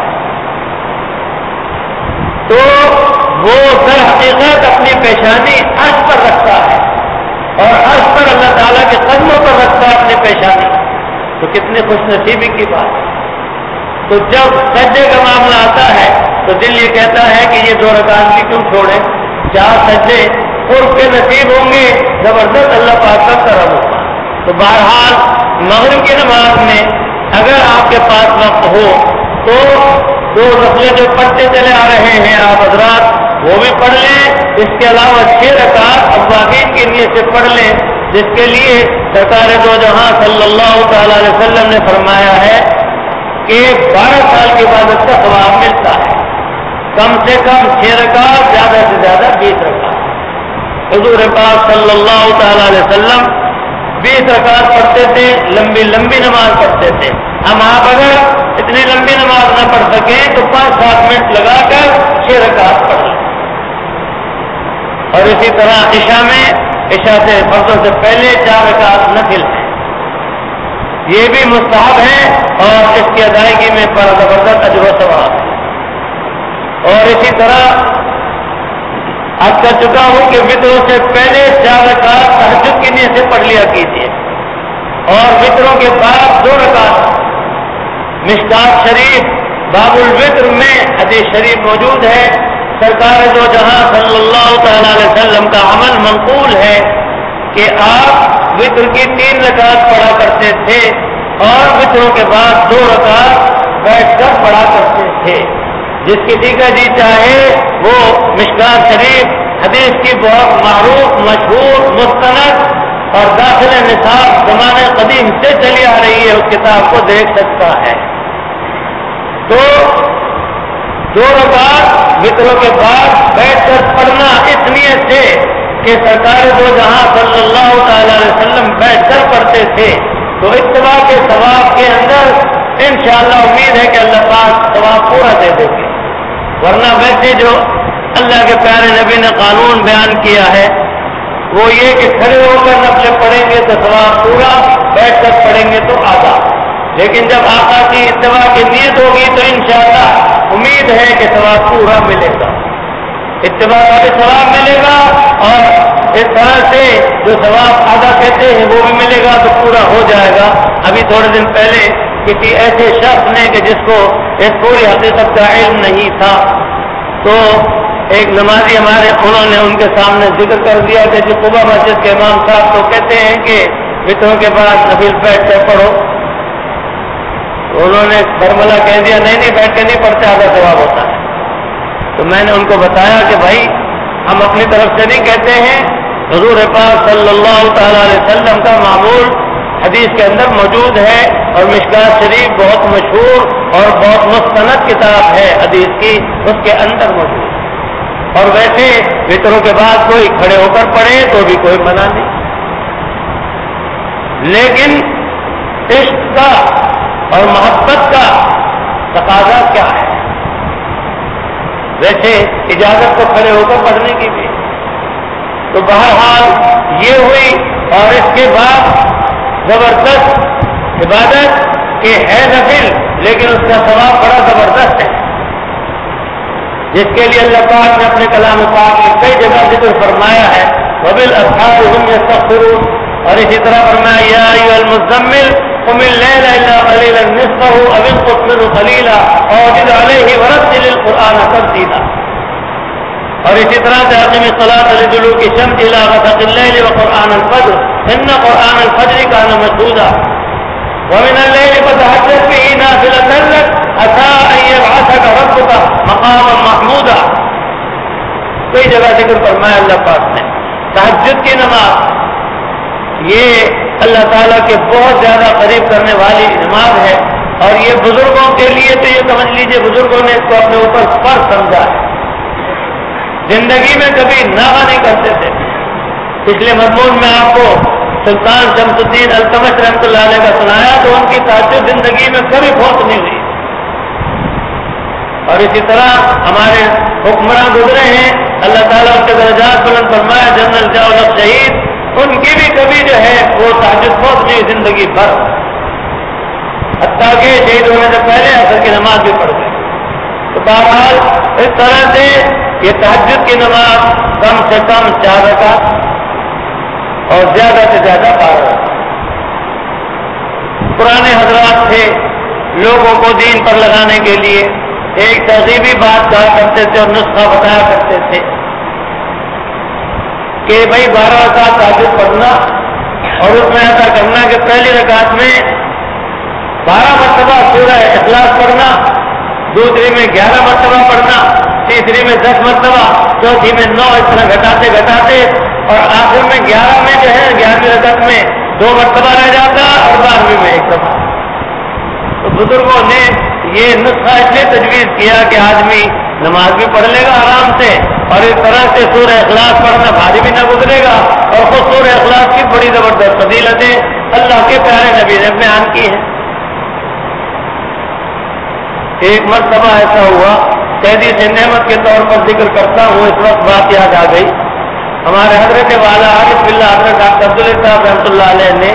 تو وہ در حقیقت اپنی پیشانی عرش پر رکھتا ہے، اور عرش پر اللہ تعالیٰ کے قدموں پر رکھتا ہے اپنی پیشانی، تو کتنی خوش نصیبی کی بات ہے۔ تو جب سجدے کا معاملہ آتا ہے تو دل یہ کہتا ہے کہ یہ دو رکعت بھی کیوں چھوڑیں، چار سجدے قرب کے نصیب ہوں گے، زبردست اللہ پاک کا کرم ہوگا۔ تو بہرحال مغرب کی نماز میں اگر آپ کے پاس وقت ہو تو دو نفلیں جو پڑھتے چلے آ رہے ہیں آپ حضرات وہ بھی پڑھ لیں، اس کے علاوہ چھ رکعت اوابین کی نیت سے پڑھ لیں، جس کے لیے سرکار دو جہاں صلی اللہ تعالی علیہ وسلم نے فرمایا ہے کہ بارہ سال کی عبادت کا ثواب ملتا ہے، کم سے کم چھ رکعت، زیادہ سے زیادہ بیس رکعت۔ حضور پاک صلی اللہ تعالی علیہ وسلم بیس رکعت پڑھتے تھے، لمبی لمبی نماز پڑھتے تھے۔ ہم آپ اگر اتنی لمبی نماز نہ پڑھ سکیں تو پانچ سات منٹ لگا کر چھ رکعت پڑھ لیں۔ اور اسی طرح عشاء میں عشاء سے فرضوں سے پہلے چار رکعت نفل ہیں، یہ بھی مستحب ہے اور اس کی ادائیگی میں بڑا زبردست اجر و ثواب ہے۔ اور اسی طرح اب کر چکا ہوں کہ وطروں سے پہلے چار رکعت تہجد کی نیت سے پڑھ لیا کیجیے، اور وطروں کے بعد دو رکعت۔ مشکات شریف باب الوطر میں حدیث شریف موجود ہے، سرکار دو جہاں صلی اللہ تعالی علیہ وسلم کا عمل منقول ہے کہ آپ وطر کی تین رکعت پڑھا کرتے تھے اور وطروں کے بعد دو رکعت بیٹھ کر پڑھا کرتے تھے۔ جس کسی کا جی چاہے وہ مشکات شریف حدیث کی بہت معروف مشہور مستند اور داخل نصاب زمانے قدیم سے چلی آ رہی ہے، اس کتاب کو دیکھ سکتا ہے۔ تو دو رکعت وطروں کے بعد بیٹھ کر پڑھنا اس نیت سے کہ سرکار دو جہاں صلی اللہ تعالی علیہ وسلم بیٹھ کر پڑھتے تھے، تو اتباع کے ثواب کے اندر انشاءاللہ امید ہے کہ اللہ پاک ثواب پورا دے دے گے۔ ورنہ ویسے جو اللہ کے پیارے نبی نے قانون بیان کیا ہے وہ یہ کہ کھڑے ہو کر نفلیں پڑھیں گے تو ثواب پورا، بیٹھ کر پڑھیں گے تو آدھا۔ لیکن جب آقا کی اتباع کی نیت ہوگی تو انشاءاللہ امید ہے کہ ثواب پورا ملے گا، اتباع کا بھی ثواب ملے گا، اور اس طرح سے جو ثواب آدھا کہتے ہیں وہ بھی ملے گا تو پورا ہو جائے گا۔ ابھی تھوڑے دن پہلے کسی ایسے شخص نے کہ جس کو اس پوری حقیقت کا علم نہیں تھا، تو ایک نمازی ہمارے انہوں نے ان کے سامنے ذکر کر دیا کہ جو قبا مسجد کے امام صاحب تو کہتے ہیں کہ وطروں کے بعد نفل بیٹھ کر پڑھو، انہوں نے برملا کہہ دیا نہیں نہیں بیٹھ کے نہیں پڑھتے، آدھا ثواب ہوتا ہے۔ تو میں نے ان کو بتایا کہ بھائی ہم اپنی طرف سے نہیں کہتے ہیں، حضور پاک صلی اللہ تعالی علیہ وسلم کا معمول حدیث کے اندر موجود ہے، اور مشکات شریف بہت مشہور اور بہت مستند کتاب ہے حدیث کی، اس کے اندر موجود ہے۔ اور ویسے وطروں کے بعد کوئی کھڑے ہو کر پڑھے تو بھی کوئی منع نہیں، لیکن عشق کا اور محبت کا تقاضا کیا ہے؟ ویسے اجازت تو کھڑے ہو کر پڑھنے کی بھی، تو بہرحال یہ ہوئی، اور اس کے بعد زبردست عبادت کہ ہے نفل لیکن اس کا ثواب بڑا زبردست ہے، جس کے لیے اللہ پاک نے اپنے کلام پاک میں کئی جگہ ذکر فرمایا ہے، وبالاسحار هم يستغفرون، اور اسی طرح فرمایا یا ایھا المزمل قم الليل الا قليلا نصفه او انقص منه قليلا او زد عليه ورتل القرآن ترتیلا، اور اسی طرح سے اقم الصلاۃ لدلوک الشمس الى غسق الليل وقرآن الفجر ان قرآن الفجر كان مشهودا ومن الليل فتهجد به نافلة لك عسى ان يبعثك ربك مقاما محمودا۔ کئی جگہ ذکر فرمایا اللہ پاک نے تہجد کی نماز، یہ اللہ تعالیٰ کے بہت زیادہ قریب کرنے والی نماز ہے، اور یہ بزرگوں کے لیے تو یہ سمجھ لیجئے بزرگوں نے اس کو اپنے اوپر فرض سمجھا ہے، زندگی میں کبھی ناغہ نہیں کرتے تھے۔ پچھلے مضمون میں آپ کو سلطان شمس الدین التمش رحمۃ اللہ علیہ کا سنایا تو ان کی تہجد زندگی میں کبھی فوت نہیں ہوئی، اور اسی طرح ہمارے حکمراں گزرے ہیں، اللہ تعالیٰ ان کے درجات بلند فرمایا، جنرل ضیاء الحق شہید، ان کی بھی کبھی جو ہے وہ تہجد فوت نہیں ہوئی زندگی بھر، حتیٰ کہ شہید ہونے سے پہلے عصر کی نماز بھی پڑھ گئے۔ تو بہرحال اس طرح سے یہ تہجد کی نماز کم سے کم چار رکعت اور زیادہ سے زیادہ بارہ رکعت۔ پرانے حضرات تھے، لوگوں کو دین پر لگانے کے لیے ایک تہذیبی بات کہا کرتے تھے اور نسخہ بتایا کرتے تھے کہ بھائی بارہ رکعت تہجد پڑھنا، اور اس میں ایسا کرنا کہ پہلی رکعت میں بارہ مرتبہ سورہ اخلاص پڑھنا، دوسری میں گیارہ مرتبہ پڑھنا، تیسری میں دس مرتبہ، چوتھی میں نو، اس طرح گھٹاتے گھٹاتے، اور آخر میں گیارہ میں جو ہے گیارہویں رکعت میں دو مرتبہ رہ جاتا اور بارہویں میں ایک دفعہ۔ تو بزرگوں نے یہ نسخہ اس لیے تجویز کیا کہ آدمی نماز بھی پڑھ لے گا آرام سے، اور اس طرح سے سورہ اخلاص پڑھنا بھاری بھی نہ گزرے گا، اور خود سورہ اخلاص کی بڑی زبردست فضیلتیں اللہ کے پیارے نبی نے بیان کی ہیں۔ ایک مرتبہ ایسا ہوا، قیدی سے نعمت کے طور پر ذکر کرتا ہوں، اس وقت بات یاد آ گئی، ہمارے حضرت والا عارف باللہ حضرت ڈاکٹر عبداللہ صاحب رحمۃ اللہ علیہ نے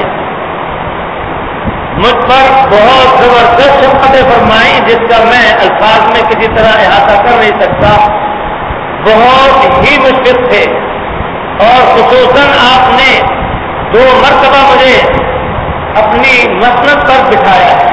مجھ پر بہت زبردست شفقتیں فرمائی، جس کا میں الفاظ میں کسی طرح احاطہ کر نہیں سکتا، بہت ہی مشکل تھے، اور خصوصاً آپ نے دو مرتبہ مجھے اپنی مسند پر بٹھایا ہے،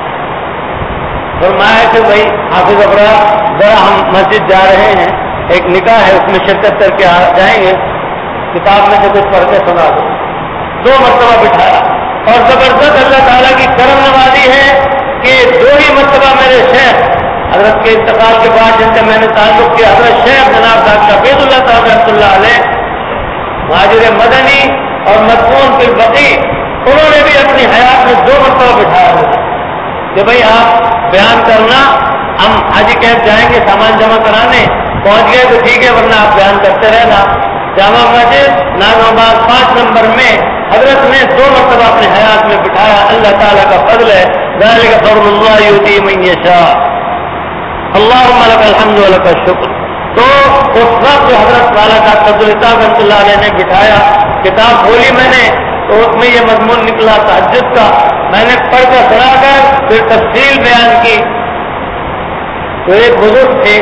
فرمایا کہ بھائی حافظ ابرار ذرا ہم مسجد جا رہے ہیں، ایک نکاح ہے، اس میں شرکت کر کے جائیں گے، کتاب میں سے کچھ پڑھ کے سنا دو۔ دو مرتبہ بٹھایا، اور زبردست اللہ تعالیٰ کی کرم نوازی ہے کہ دو ہی مرتبہ میرے شیخ حضرت کے انتقال کے بعد جن سے میں نے تعلق کیا، حضرت شیخ جناب ڈاکٹر حفیظ اللہ صاحب رحمۃ اللہ علیہ مہاجر مدنی اور مدفون فی البقیع، انہوں نے بھی اپنی حیات میں دو مرتبہ بٹھایا مجھے کہ بھائی آپ بیان کرنا، ہم حاجی کیمپ جائیں گے سامان جمع کرانے، پہنچ گئے تو ٹھیک ہے، ورنہ آپ بیان کرتے رہنا۔ جامع مسجد ناگوباد پانچ نمبر میں حضرت نے دو مرتبہ اپنے حیات میں بٹھایا، اللہ تعالیٰ کا فضل ہے، ذالک فضل اللہ یؤتی من یشاء، اللہم لک الحمد ولک الشکر۔ تو اس وقت جو حضرت والا ڈاکٹر عبداللہ رحمۃ اللہ علیہ نے بٹھایا، کتاب کھولی میں نے تو اس میں یہ مضمون نکلا تہجد کا، میں نے پڑھ کر سنا کر پھر تفصیل بیان کی تو ایک بزرگ تھے،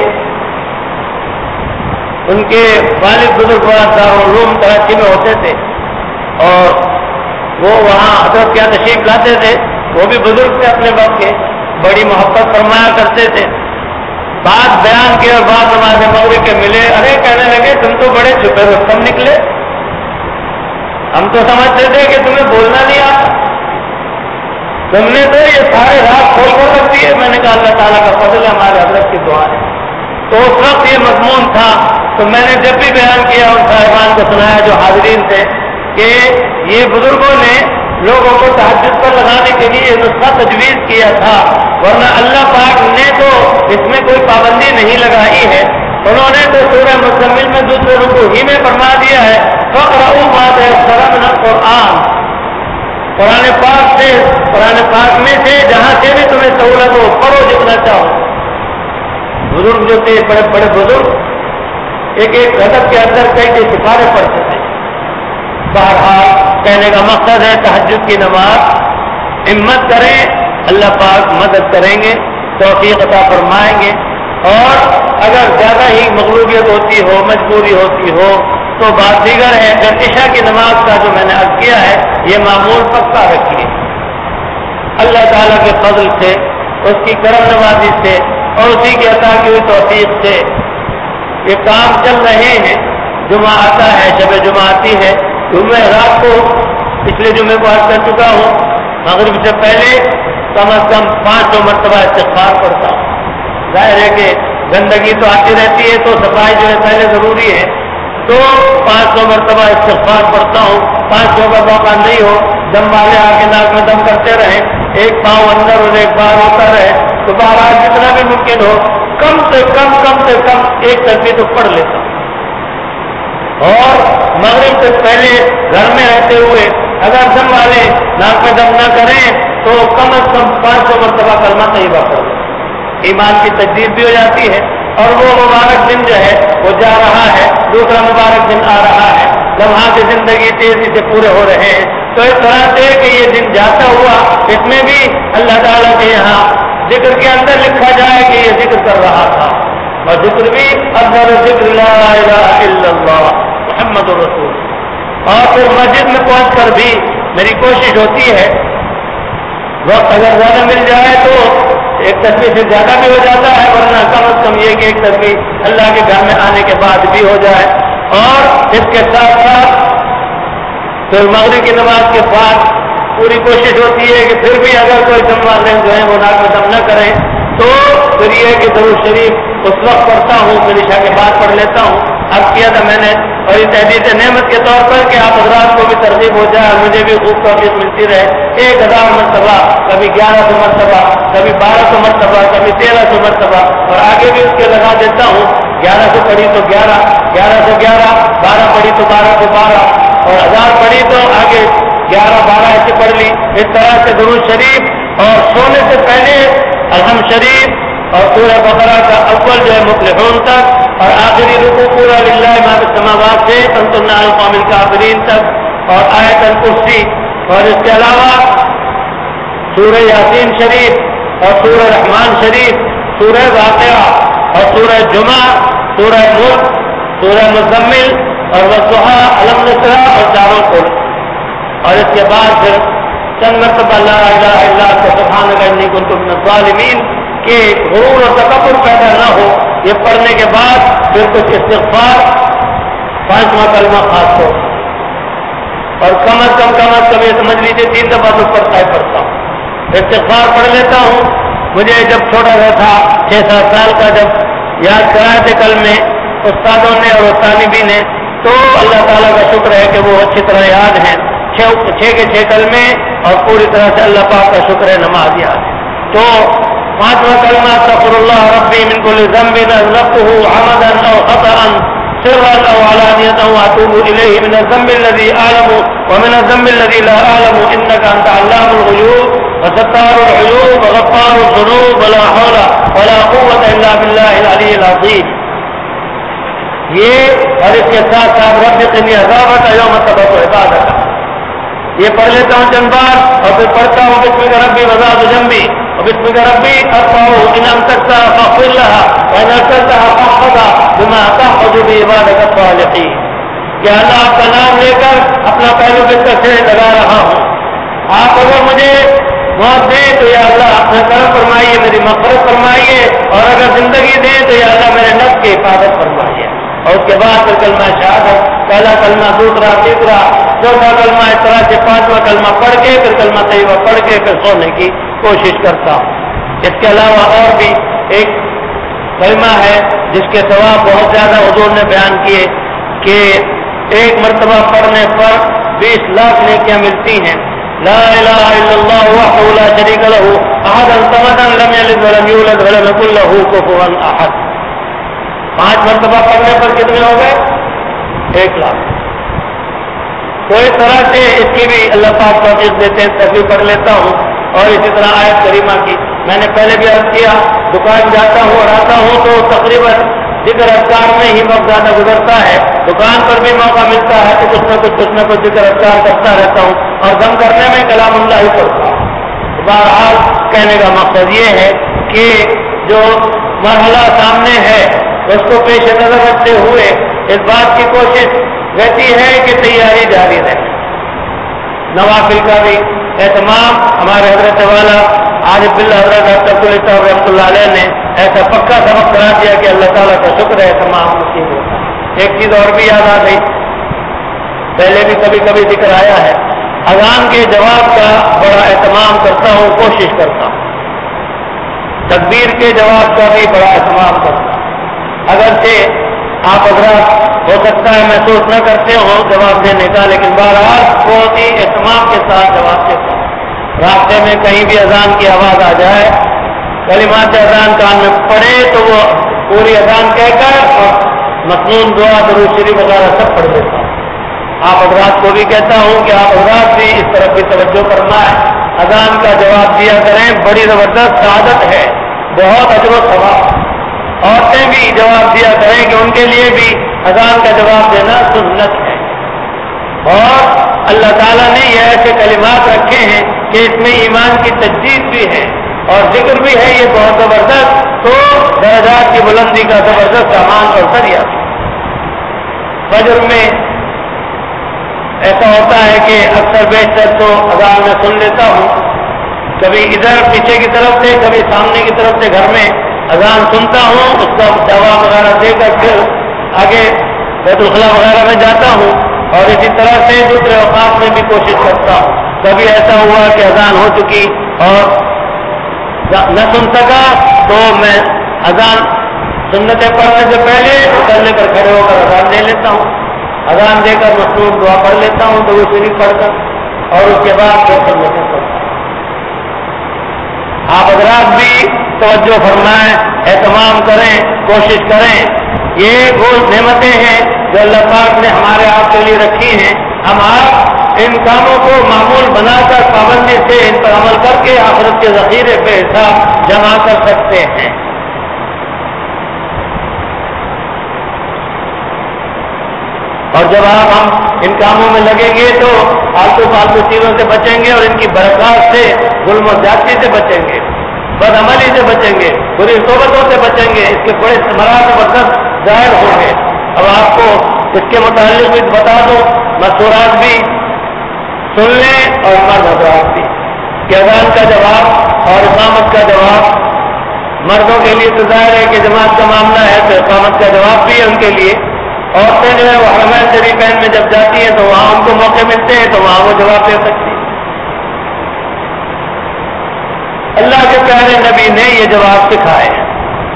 ان کے والد بزرگ دارالعلوم کراچی میں ہوتے تھے اور وہ وہاں حضرت کیا تشریف لاتے تھے، وہ بھی بزرگ تھے اپنے وقت کے، بڑی محبت فرمایا کرتے تھے. بات بیان کی اور بات نماز مغرب کے ملے، ارے کہنے لگے تم تو بڑے چھپے ہوئے کم نکلے، ہم تو سمجھتے تھے کہ تمہیں بولنا نہیں آتا، تم نے تو یہ سارے رات کھول کر رکھ دیے. میں نے کہا اللہ تعالیٰ کا فضل ہے، ہمارے حضرت کی دعا ہے. تو اس وقت یہ مضمون تھا، تو میں نے جب بھی بیان کیا ان صاحبان کو سنایا جو حاضرین تھے کہ یہ بزرگوں نے لوگوں کو تہجد پر لگانے کے لیے یہ نسخہ تجویز کیا تھا، ورنہ اللہ پاک نے تو اس میں کوئی پابندی نہیں لگائی ہے. انہوں نے تو سورہ مزمل میں دوسرے رکوع ہی میں فرما دیا ہے فَقْرَؤُوا مَا تَيَسَّرَ مِنَ الْقُرْآنِ، قرآن پاک سے، قرآن پاک میں سے جہاں سے بھی تمہیں سہولت ہو پڑھو جتنا چاہو. بزرگ جو تھے بڑے بڑے بزرگ ایک ایک غضب کے اندر کئی کئی سپارے پڑھتے تھے. بہرحال کہنے کا مقصد ہے تہجد کی نماز ہمت کریں، اللہ پاک مدد کریں گے، توفیق عطا فرمائیں گے. اور اگر زیادہ ہی مغلوبیت ہوتی ہو، مجبوری ہوتی ہو تو بات دیگر ہے. پھر عشاء کی نماز کا جو میں نے عرض کیا ہے یہ معمول پکا رکھیے. اللہ تعالیٰ کے فضل سے، اس کی کرم نوازی سے اور اسی کی عطا کی ہوئی توفیق سے یہ کام چل رہے ہیں. جمعہ آتا ہے، شب جمعہ آتی ہے، تو میں رات کو پچھلے جمعے کو عرض کر چکا ہوں مغرب سے پہلے کم از کم پانچ سو مرتبہ استغفار پڑھتا ہوں. ظاہر ہے کہ گندگی تو آتی رہتی ہے تو صفائی جو ہے پہلے ضروری ہے، تو پانچ سو مرتبہ استغفار پڑھتا ہوں. پانچ سو کا موقع نہیں ہو، دم والے آ کے ناک میں دم کرتے رہے، ایک پاؤں اندر اور ایک باہر ہوتا رہے، تو بہرحال جتنا بھی ممکن ہو کم سے کم کم سے کم ایک تسبیح تو پڑھ لیتا ہوں. اور مغرب سے پہلے گھر میں رہتے ہوئے اگر دم والے ناک میں دم نہ کریں تو کم از کم پانچ سو مرتبہ کلمہ طیبہ پڑھو. ایمان کی تجدید بھی ہو جاتی ہے اور وہ مبارک دن جو ہے وہ جا رہا ہے، دوسرا مبارک دن آ رہا ہے، لمحات زندگی تیزی سے پورے ہو رہے ہیں. تو اس طرح سے کہ یہ دن جاتا ہوا اس میں بھی اللہ تعالیٰ کے یہاں ذکر کے اندر لکھا جائے کہ یہ ذکر کر رہا تھا. اور ذکر بھی افضل ذکر لا الہ الا اللہ محمد رسول. اور پھر مسجد میں پہنچ کر بھی میری کوشش ہوتی ہے وقت اگر زیادہ مل جائے تو ایک تصویر سے زیادہ بھی ہو جاتا ہے، ورنہ کم از کم یہ کہ ایک تصویر اللہ کے گھر میں آنے کے بعد بھی ہو جائے. اور اس کے ساتھ ساتھ پھر مغرب کی نماز کے بعد پوری کوشش ہوتی ہے کہ پھر بھی اگر کوئی دم والے جو ہیں وہ ناک میں دم نہ کریں تو پھر یہ کہ درود شریف اس وقت پڑھتا ہوں، پھر عشاء کے بعد پڑھ لیتا ہوں. اب کیا تھا میں نے اور یہ تحدید نعمت کے طور پر کہ آپ حضرات کو بھی ترغیب ہو جائے اور مجھے بھی خوب توفیق ملتی رہے. ایک ہزار مرتبہ، کبھی گیارہ سو مرتبہ، کبھی بارہ سو مرتبہ، کبھی تیرہ سو مرتبہ، اور آگے بھی اس کے لگا دیتا ہوں. گیارہ سو پڑھی تو گیارہ، گیارہ سو گیارہ، بارہ پڑھی تو بارہ سو بارہ، اور ہزار پڑھی تو آگے گیارہ بارہ ایسے پڑھ لی. اس طرح سے درود شریف اور سونے سے پہلے الحمد شریف اور سورہ بقرہ کا اول جو ہے مفلحون تک، اور آخری رکوع پورا للہ ما فی السماوات سے انصرنا علی القوم الکافرین تک، اور آیت الکرسی، اور اس کے علاوہ سورہ یاسین شریف اور سورہ رحمان شریف، سورہ واقعہ اور سورہ جمعہ، سورہ ملک، سورہ مزمل اور والضحیٰ، الم نشرح اور چاروں کو. اور اس کے بعد پھر چند مرتبہ لا الہ الا انت سبحانک انی کنت من الظالمین کہ غرور اور تکبر پیدا نہ ہو. یہ پڑھنے کے بعد پھر کچھ استغفار، پانچواں کلمہ خاص ہو، اور کم از کم کم از کم یہ سمجھ لیجیے تین دفعہ تو پڑھتا ہی پڑھتا ہوں. استغفار پڑھ لیتا ہوں. مجھے جب چھوٹا سا تھا چھ سات سال کا، جب یاد کرائے تھے کل میں استادوں نے اور طالبین نے، تو اللہ تعالیٰ کا شکر ہے کہ وہ اچھی طرح یاد ہیں. چھ کے چھ کلمے اور پوری طرح سے اللہ پاک کا شکر ہے نماز یاد. تو پانچواں کلمہ استغفر اللہ ربی من کل ذنب اذنبته عمدا او خطأ سرا او علانیة واتوب الیہ من الذنب الذي اعلم ومن الذنب الذي لا اعلم انك انت علام الغیوب وستار العیوب وغفار الذنوب ولا حول ولا قوة الا باللہ العلی العظیم. یہ اور اس کے ساتھ ساتھ رب قنی عذابک یوم تبعث عبادک. یہ پڑھ لیتا ہوں چند بار اور پھر پڑھتا ہوں بسم ربی وزاد جنبی اور بسم ربی ارفعہ ان امسکتہ فاغفر لها وان ارسلتها فاحفظها بما تحفظ بعبادك الصالحین. کہ اللہ آپ کا نام لے کر اپنا پہلو بستر سے لگا رہا ہوں، آپ اگر مجھے موت دیں تو یا اللہ اپنا کرم فرمائیے، میری مغفرت فرمائیے، اور اگر زندگی دیں تو یا اللہ میرے نفس کی حفاظت فرمائیے. اور اس کے بعد پھر کلمہ شہادت، پہلا کلمہ، دوسرا، تیسرا، چوتھا کلمہ، اس طرح سے پانچواں کلمہ پڑھ کے پھر کلمہ طیبہ پڑھ کے پھر سونے کی کوشش کرتا ہوں. اس کے علاوہ اور بھی ایک کلمہ ہے جس کے ثواب بہت زیادہ حضور نے بیان کیے کہ ایک مرتبہ پڑھنے پر بیس لاکھ نیکیاں ملتی ہیں. لا الہ الا اللہ وحدہ لا شریک لہ احد الصمد لم یلد ولم یولد ولم یکن لہ کفوا احد. پانچ مرتبہ پڑھنے پر کتنے ہو گئے؟ ایک لاکھ. تو اس طرح سے اس کی بھی اللہ پاک توفیق دیتے ہیں، تبھی پڑھ لیتا ہوں. اور اسی طرح آیت کریمہ کی میں نے پہلے بھی عرض کیا، دکان جاتا ہوں اور آتا ہوں تو تقریباً ذکر اذکار میں ہی وقت زیادہ گزرتا ہے. دکان پر بھی موقع ملتا ہے تو کچھ نہ کچھ کچھ نہ کچھ ذکر اذکار کرتا رہتا ہوں، اور دم کرنے میں کلام اللہ ہی پڑھتا ہوں. بہرحال کہنے کا مقصد یہ ہے کہ جو مرحلہ سامنے ہے اس کو پیش نظر رکھتے ہوئے اس بات کی کوشش رہتی ہے کہ تیاری جاری رہے. نوافل کا بھی اہتمام ہمارے حضرت والا عارف باللہ حضرت ڈاکٹر صاحب رحمۃ اللہ علیہ نے ایسا پکا سبق کرا دیا کہ اللہ تعالیٰ کا شکر ہے تمام نصیب ہوتا ہے. ایک چیز اور بھی یاد آ گئی، پہلے بھی کبھی کبھی ذکر آیا ہے، اذان کے جواب کا بڑا اہتمام کرتا ہوں، کوشش کرتا ہوں. تکبیر کے جواب کا بھی بڑا اہتمام کرتا ہوں. اگرچہ آپ حضرات ہو سکتا ہے محسوس نہ کرتے ہو جواب دینے کا، لیکن بہرحال بہت ہی اہتمام کے ساتھ جواب دیتا ہوں. راستے میں کہیں بھی اذان کی آواز آ جائے، کلمات اذان کان میں پڑے تو وہ پوری اذان کہہ کر اور مسنون دعا درود شریف وغیرہ سب پڑھ دیتا ہوں. آپ حضرات کو بھی کہتا ہوں کہ آپ حضرات بھی اس طرف بھی توجہ فرمائیں، اذان کا جواب دیا کریں، بڑی زبردست سعادت ہے، بہت اجر و ثواب. عورتیں بھی جواب دیا کریں کہ ان کے لیے بھی اذان کا جواب دینا سنت ہے. اور اللہ تعالیٰ نے یہ ایسے کلمات رکھے ہیں کہ اس میں ایمان کی تجدید بھی ہے اور ذکر بھی ہے، یہ بہت زبردست. تو درجات کی بلندی کا زبردست سامان اور ذریعہ. فجر میں ایسا ہوتا ہے کہ اکثر بیشتر تو اذان میں سن لیتا ہوں، کبھی ادھر پیچھے کی طرف سے کبھی سامنے کی طرف سے گھر میں اذان سنتا ہوں، اس کا جواب وغیرہ دے کر پھر آگے بیت الخلا وغیرہ میں جاتا ہوں. اور اسی طرح سے دوسرے اوقات میں بھی کوشش کرتا ہوں. کبھی ایسا ہوا کہ اذان ہو چکی اور نہ سن سکا تو میں اذان سنتیں پڑھنے سے پہلے اتر لے کر کھڑے ہو کر اذان دے لیتا ہوں. اذان دے کر مصنون دعا پڑھ لیتا ہوں تو وہ شریف پڑھ کر، اور اس کے بعد پھر سنتیں پڑھتا ہوں. آپ حضرات بھی توجہ فرمائیں، اہتمام کریں، کوشش کریں. یہ وہ نعمتیں ہیں جو اللہ پاک نے ہمارے آپ کے لیے رکھی ہیں. ہم آپ ان کاموں کو معمول بنا کر پابندی سے ان پر عمل کر کے آخرت کے ذخیرے پہ حساب جمع کر سکتے ہیں. اور جب آپ ہم ان کاموں میں لگیں گے تو فالتو فالتو چیزوں سے بچیں گے اور ان کی برکات سے، ظلم و زیادتی سے بچیں گے، بد عملی سے بچیں گے، بری صحبتوں سے بچیں گے. اس کے بڑے ثمرات زبردست ظاہر ہوں گے. اب آپ کو اس کے متعلق بھی بتا دو، مشورات بھی سن لیں اور مرد حضرات بھی کہ اذان کا جواب اور اقامت کا جواب مردوں کے لیے تو ظاہر ہے کہ جماعت کا معاملہ ہے تو اقامت کا جواب بھی ہے ان کے لیے. عورتیں جو ہے وہ حرمین شریفین میں جب جاتی ہیں تو وہاں ان کو موقع ملتے ہیں تو وہاں وہ جواب دے سکتی ہیں. اللہ کے پیارے نبی نے یہ جواب سکھائے ہیں.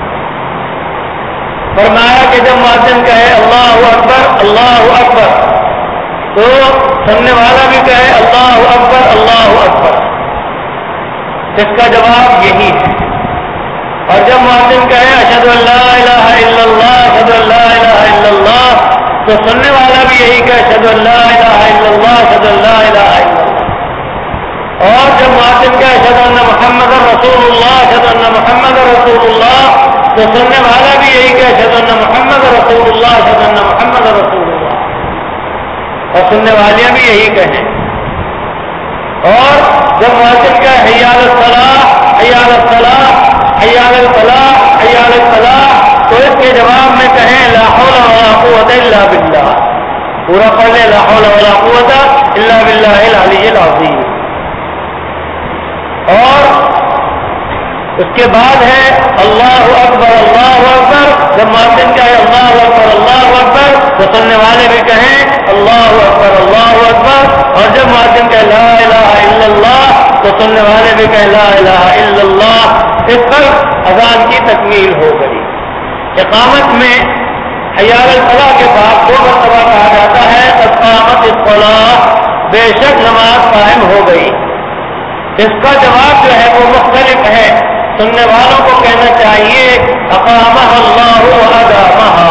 فرمایا کہ جب مؤذن کہے اللہ اکبر اللہ اکبر تو سننے والا بھی کہے اللہ اکبر اللہ اکبر. اس کا جواب یہی ہے. اور جب مؤذن کہے اشہد ان لا الہ الا اللہ اشہد ان لا الہ الا اللہ تو سننے والا بھی یہی کہ اشہد ان لا الہ الا اللہ اشہد ان لا الہ الا اللہ. اور جب مؤذن کہے اشہد ان محمد رسول اللہ اشہد ان محمد رسول اللہ تو سننے والا بھی یہی کہ اشہد ان محمد رسول اللہ اشہد ان محمد رسول اللہ. اور سننے والیاں بھی یہی کہیں اور جب مؤذن کا حی علی الصلاۃ حی علی الصلاۃ حی علی الفلاح حی علی الفلاح تو اس کے جواب میں کہیں لا حول ولا قوت الا باللہ. پورا پڑھ لیں لا حول ولا قوت الا باللہ العلی العظیم. اور اس کے بعد ہے اللہ اکبر اللہ اکبر. جب مؤذن کہے اللہ اکبر اللہ اکبر تو سننے والے بھی کہیں اللہ اکبر اللہ اکبر. اور جب مؤذن کہے لا الہ الا اللہ تو سننے والے بھی کہیں لا الہ الا اللہ. اس پر اذان کی تکمیل ہو گئی. اقامت میں حی علی الفلاح کے بعد دو مرتبہ کہا جاتا ہے قد قامت الصلاۃ، بے شک نماز قائم ہو گئی. اس کا جواب جو ہے وہ مختلف ہے. سننے والوں کو کہنا چاہیے اقامہ اللہ و ادامہ،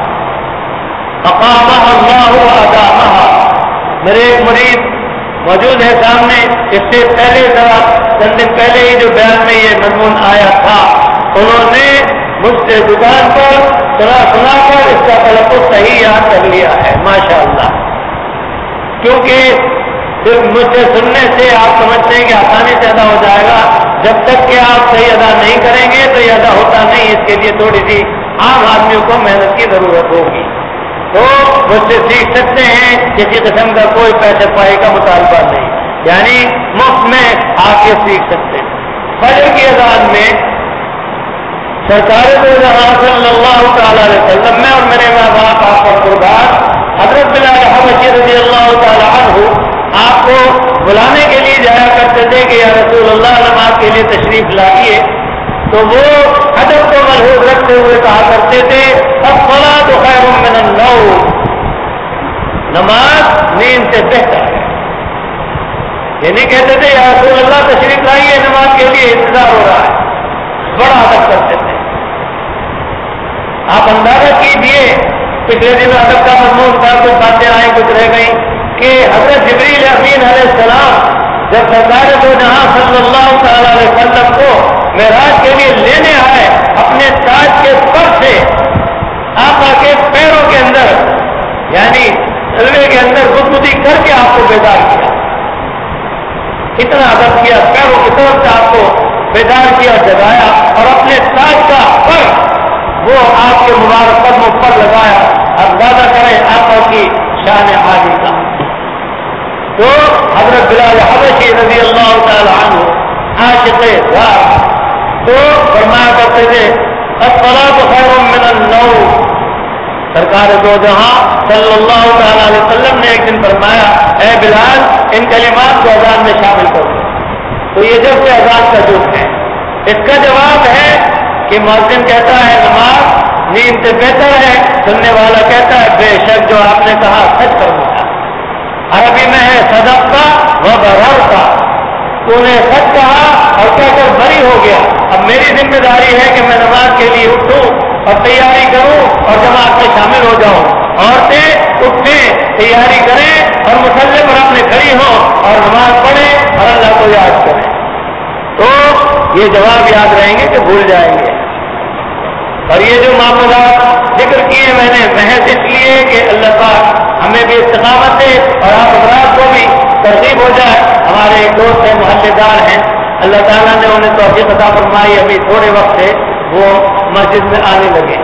اقامہ اللہ و ادامہ. میرے ایک مرید موجود ہے سامنے، اس سے پہلے ذرا چند دن پہلے ہی جو بیان میں یہ مضمون آیا تھا، انہوں نے مجھ سے دکان پر سنا سنا کر اس کا تلفظ صحیح یاد کر لیا ہے ماشاء اللہ. کیونکہ صرف مجھ سے سننے سے آپ سمجھتے ہیں کہ آسانی سے ادا ہو جائے گا، جب تک کہ آپ صحیح ادا نہیں کریں گے تو یہ ادا ہوتا نہیں. اس کے لیے تھوڑی سی عام آدمیوں کو محنت کی ضرورت ہوگی. تو مجھ سے سیکھ سکتے ہیں، کسی قسم کا کوئی پیسے پائی کا مطالبہ نہیں، یعنی مفت میں آ کے سیکھ سکتے ہیں. فجر کی اذان میں سرکار دو جہاں صلی اللہ تعالی علیہ وسلم میں اور میرے ماں باپ آپ کا قربان حضرت بلال حبشی رضی اللہ تعالی عنہ آپ کو بلانے کے لیے جایا کرتے تھے کہ یا رسول اللہ نماز کے لیے تشریف لائیے. تو وہ ادب کو ملحوظ رکھتے ہوئے کہا کرتے تھے الصلاۃ خیر من النوم، نماز نیند سے بہتر ہے. یہ نہیں کہتے تھے یا رسول اللہ تشریف لائیے نماز کے لیے انتظار ہو رہا ہے. بڑا ادب کرتے تھے. آپ اندازہ کیجیے پچھلے دن ادب کا مضمون تھا، کچھ باتیں آئیں کچھ رہ گئیں کہ حضرت جبریل امین علیہ السلام جب سرکار دو جہاں صلی اللہ تعالی علیہ وسلم کو معراج کے لیے لینے آئے، اپنے تاج کے پر سے آقا کے پیروں کے اندر یعنی تلوے کے اندر گدگدی کر کے آپ کو بیدار کیا. اتنا ادب کیا، پیروں کی طرف سے آپ کو بیدار کیا، جگایا اور اپنے تاج کا پر وہ آپ کے مبارک قدموں پر لگایا. اندازہ کریں آقا کی شان عالی کا. تو حضرت بلال حبشی رضی اللہ تعالی عنہ عاشق ذات تو فرمایا کرتے تھے الصلاۃ خیر من النوم. سرکار دو جہاں صلی اللہ تعالی علیہ وسلم نے ایک دن فرمایا اے بلال ان کلمات کو اذان میں شامل کرو. تو یہ جب سے اذان کا جز ہے. اس کا جواب ہے کہ مؤذن کہتا ہے نماز نیند سے بہتر ہے، سننے والا کہتا ہے بے شک جو آپ نے کہا سچ فرمایا. عربی میں ہے صدقتا و بررتا، تو نے سچ کہا اور کہہ کر بری ہو گیا. اب میری ذمہ داری ہے کہ میں نماز کے لیے اٹھوں اور تیاری کروں اور جماعت میں شامل ہو جاؤں. عورتیں اٹھیں، تیاری کریں اور مسلح پر اپنے کھڑی ہوں اور نماز پڑھیں اور اللہ کو یاد کریں. تو یہ جواب یاد رہیں گے کہ بھول جائیں گے. اور یہ جو معاملات ذکر کیے میں نے محض اس لیے کہ اللہ پاک ہمیں بھی استقامت دے اور آپ افراد کو بھی ترغیب ہو جائے. ہمارے ایک دوست ہیں محلے دار ہیں، اللہ تعالیٰ نے انہیں توفیق عطا فرمائی، ابھی تھوڑے وقت سے وہ مسجد میں آنے لگے.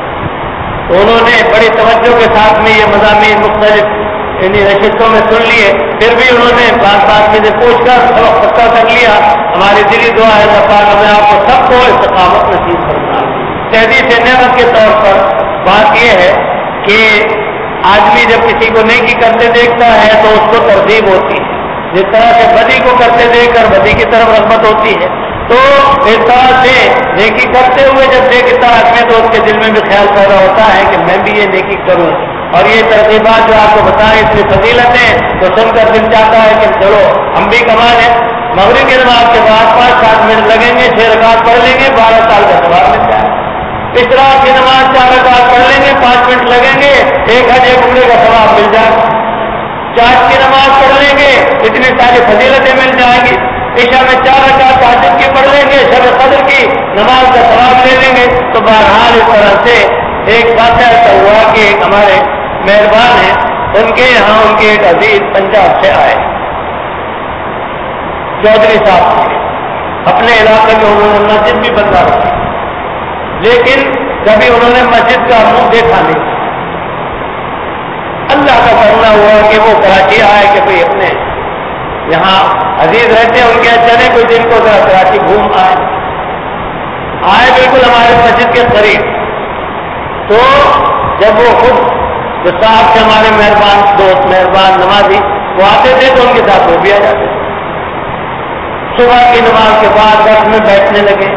تو انہوں نے بڑی توجہ کے ساتھ میں یہ مضامین مختلف انہیں نشستوں میں سن لیے، پھر بھی انہوں نے بات بات میں سے پوچھ کر سبق پکا کر لیا. ہماری دلی دعا ہے اللہ پاک ہمیں آپ کو سب کو استقامت نصیب فرمائے. تحدیث نعمت کے طور پر بات یہ ہے کہ آدمی جب کسی کو نیکی کرتے دیکھتا ہے تو اس کو ترغیب ہوتی ہے، جس طرح سے بدی کو کرتے دیکھ کر بدی کی طرف رغبت ہوتی ہے. تو اس طرح سے نیکی کرتے ہوئے جب دیکھتا ہے تو اس کے دل میں بھی خیال پیدا ہوتا ہے کہ میں بھی یہ نیکی کروں. اور یہ ترغیبات جو آپ کو بتائیں اس میں فضیلتیں تو سن کر دل چاہتا ہے کہ چلو ہم بھی کما لیں. مغرب کی نماز کے بعد پانچ سات منٹ لگیں گے، چھ رکعت پڑھ لیں گے، بارہ سال کا ثواب مل جائے. اسراء کی نماز چار رکعت پڑھ لیں گے، پانچ منٹ لگیں گے، ایک حج ایک عمرے کا ثواب مل جائے. چاش کی نماز پڑھ لیں گے، اتنی ساری فضیلتیں مل جائیں گی. عشاء میں چار رکعت تہجد کی پڑھ لیں گے، شب قدر کی نماز کا ثواب لے لیں گے. تو بہرحال اس طرح سے ایک بات ایسا ہوا کہ ایک ہمارے مہربان ہیں، ان کے یہاں ان کے ایک عزیز پنجاب سے آئے. چودھری صاحب تھے، اپنے علاقے میں انہوں نے مسجد بھی بنوا رکھی، لیکن کبھی انہوں نے مسجد کا منہ دیکھا نہیں۔ اللہ کا کرنا ہوا کہ وہ کراچی آئے کہ بھئی اپنے یہاں عزیز رہتے ہیں، ان کے چلے کوئی دن کو ذرا کراچی گھوم آئے آئے بالکل ہمارے مسجد کے قریب۔ تو جب وہ خود جو صاحب سے ہمارے مہربان دوست مہربان نمازی وہ آتے تھے تو ان کے ساتھ وہ بھی آ جاتے تھے۔ صبح کی نماز کے بعد درس میں بیٹھنے لگے۔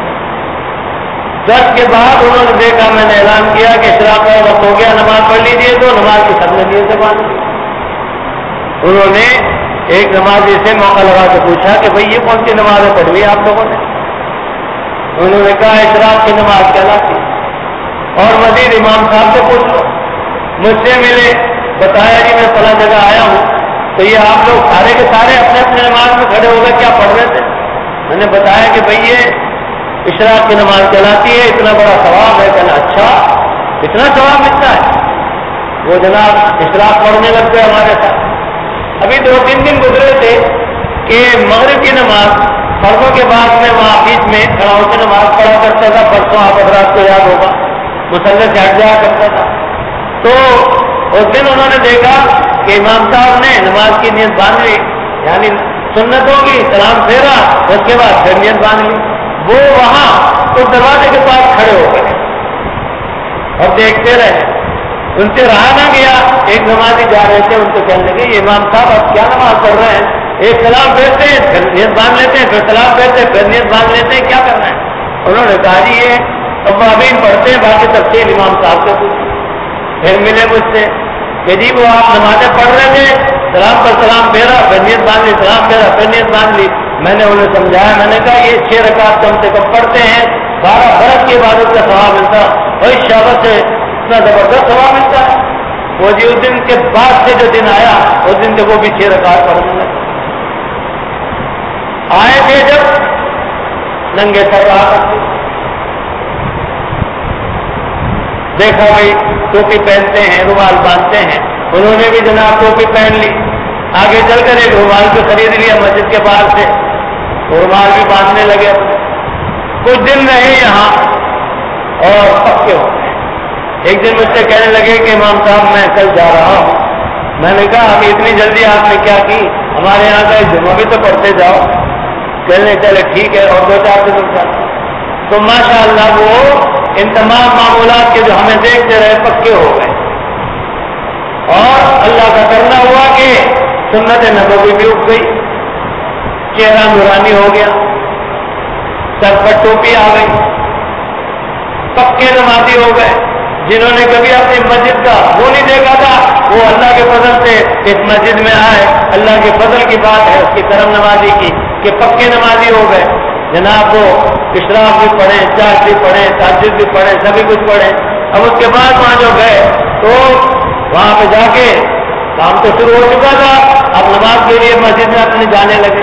درس کے بعد انہوں نے دیکھا میں نے اعلان کیا کہ اشراق کا وقت ہو گیا، نماز پڑھ لیجیے، تو نماز کی سب نے نیت سے باندھ لی۔ انہوں نے ایک نمازی سے موقع لگا کے پوچھا کہ بھئی یہ کون سی نمازیں پڑھی آپ لوگوں نے؟ انہوں نے کہا اشراق کی نماز کہلاتی ہے، اور مزید امام صاحب سے پوچھ لو۔ مجھ سے ملے، بتایا جی میں فلاں جگہ آیا ہوں، تو یہ آپ لوگ سارے کے سارے اپنے اپنے نماز میں کھڑے ہو گئے کیا پڑھ رہے تھے؟ میں نے بتایا کہ بھئی یہ اشراق کی نماز کہلاتی ہے، اتنا بڑا ثواب ہے۔ کہنا اچھا اتنا ثواب ملتا ہے؟ وہ جناب اشراق پڑھنے لگ گئے ہمارے ساتھ۔ ابھی دو تین دن گزرے تھے کہ مغرب کی نماز فرضوں کے بعد میں وہاں بیچ میں کھڑا ہو کے نماز پڑھا کرتا تھا، پرسوں آپ حضرات کو یاد ہوگا، مصلی سے ہٹ جایا کرتا تھا۔ تو اس دن انہوں نے دیکھا کہ امام صاحب نے نماز کی نیت باندھ لی، یعنی سنتوں کی سلام پھیرا، اس کے بعد پھر نیت باندھ لی۔ وہ وہاں اس دروازے کے پاس کھڑے ہو گئے اور دیکھتے رہے، ان سے رہا نہ گیا۔ ایک نمازی جا رہے تھے، ان سے کہنے لگے یہ امام صاحب آپ کیا نماز پڑھ رہے ہیں؟ ایک سلام پھیرتے ہیں پھر نیت باندھ لیتے ہیں، پھر سلام پھیرتے ہیں پھر نیت باندھ لیتے ہیں، کیا کرنا ہے؟ انہوں نے کہا جی یہ اوابین پڑھتے ہیں، باقی تفصیل امام صاحب سے پوچھیں۔ پھر ملے مجھ سے کہ جی وہ آپ نمازیں پڑھ رہے تھے، سلام پر سلام پھیرا پھر نیت باندھ لی، سلام پھیرا پھر نیت باندھ لی۔ میں نے انہیں سمجھایا، میں نے کہا یہ چھ رکعت کم سے کم پڑھتے ہیں، بارہ برس کی عبادت کا ثواب ملتا ہے، اور اس شابت سے اتنا زبردست ثواب ملتا ہے۔ وہ جی اس دن کے بعد سے جو دن آیا اس دن سے وہ بھی چھ رکعت پڑھنے لگے۔ آئے تھے جب ننگے سر رہا کرتے، دیکھا بھائی ٹوپی پہنتے ہیں، رومال باندھتے ہیں، انہوں نے بھی جناب ٹوپی پہن لی۔ آگے چل کر ایک رومال بھی خرید لیا مسجد کے باہر سے، رومال بھی باندھنے لگے۔ کچھ دن رہے یہاں اور پکے ہو گئے۔ ایک دن مجھ سے کہنے لگے کہ امام صاحب میں کل جا رہا ہوں۔ میں نے کہا ابھی اتنی جلدی آپ نے کیا کی؟ ہمارے یہاں کا ایک جمعہ بھی تو پڑھتے جاؤ۔ کہنے چلے ٹھیک ہے، اور دو چار دن رک جاتا۔ تو ماشاء اللہ وہ ان تمام معمولات کے جو ہمیں دیکھتے رہے پکے ہو گئے، اور اللہ کا کرنا ہوا کہ سنت نبوی بھی اٹھ گئی، چہرہ نورانی ہو گیا، سر پر ٹوپی آ گئی، پکے نمازی ہو گئے۔ جنہوں نے کبھی اپنی مسجد کا وہ نہیں دیکھا تھا، وہ اللہ کے فضل سے اس مسجد میں آئے۔ اللہ کے فضل کی بات ہے، اس کی کرم نوازی کی کہ پکے نمازی ہو گئے۔ جناب وہ اشراق بھی پڑھیں، چاش بھی پڑھیں، تہجد بھی پڑھیں، سبھی کچھ پڑھیں۔ اب اس کے بعد وہاں جو گئے تو وہاں پہ جا کے کام تو شروع ہو چکا تھا، اب نماز کے لیے مسجد میں اپنے جانے لگے۔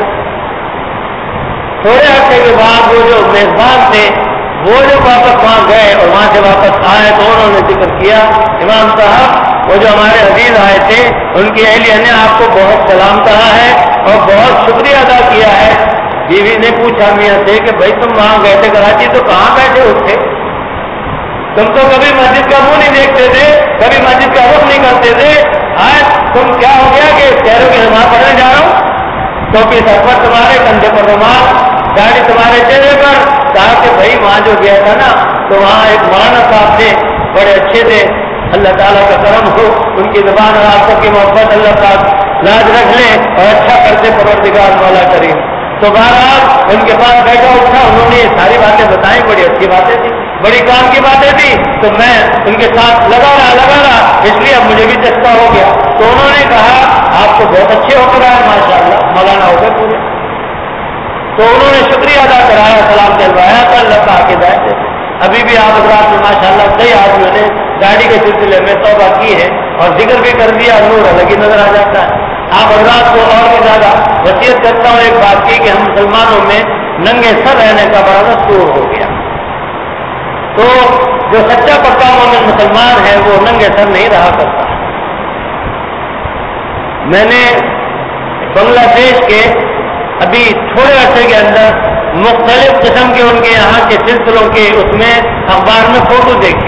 تھوڑے عرصے کے بعد وہ جو میزبان تھے وہ جو واپس وہاں گئے اور وہاں سے واپس آئے تو انہوں نے ذکر کیا امام صاحب وہ جو ہمارے عزیز آئے تھے ان کی اہلیہ نے آپ کو بہت سلام کہا ہے اور بہت شکریہ ادا کیا ہے۔ بیوی نے پوچھا میاں سے کہ بھائی تم وہاں گئے تھے کراچی تو کہاں بیٹھے ہوتے؟ تم تو کبھی مسجد کا منہ نہیں دیکھتے تھے، کبھی مسجد کا رخ نہیں کرتے تھے، آج تم کیا ہو گیا کہ شہروں کی نماز پڑھنے جا رہا ہوں؟ ٹوپی سر پر تمہارے، کندھے پر رومال، داڑھی تمہارے چہرے پر۔ کہا کہ بھائی وہاں جو گیا تھا نا تو وہاں ایک مولانا صاحب تھے، بڑے اچھے تھے، اللہ تعالیٰ کا کرم ہو، ان کی زبان اور آپ کی محبت اللہ پاک لاج رکھ لے اور اچھا کرتے پروردگار مولا کریم۔ تو بہرحال ان کے پاس بیٹھا اٹھا، انہوں نے یہ ساری باتیں بتائیں، بڑی اچھی باتیں تھی، بڑی کام کی باتیں تھی، تو میں ان کے ساتھ لگا رہا لگا رہا اس لیے اب مجھے بھی چسکا ہو گیا۔ تو انہوں نے کہا آپ کو بہت اچھے ہو کر آئے، ماشاء اللہ مولانا ہو گئے پورے۔ تو انہوں نے شکریہ ادا کرایا، سلام دلوایا تو اللہ پاک ہدایت دے۔ ابھی بھی آپ حضرات میں ماشاء اللہ کئی آدمیوں نے گاڑی کے سلسلے میں توبہ کی ہے اور ذکر بھی کر دیا، نور الگ ہی نظر آ جاتا ہے۔ آپ حضرات کو اور بھی زیادہ وصیت کرتا ہوں ایک بات کی کہ ہم مسلمانوں میں ننگے سر رہنے کا بڑا دستور ہو گیا۔ تو جو سچا پکا مومن مسلمان ہے وہ ننگے سر نہیں رہا کرتا۔ میں نے بنگلہ دیش کے ابھی تھوڑے عرصے کے اندر مختلف قسم کے ان کے یہاں کے سلسلوں کے اس میں اخبار میں فوٹو دیکھے،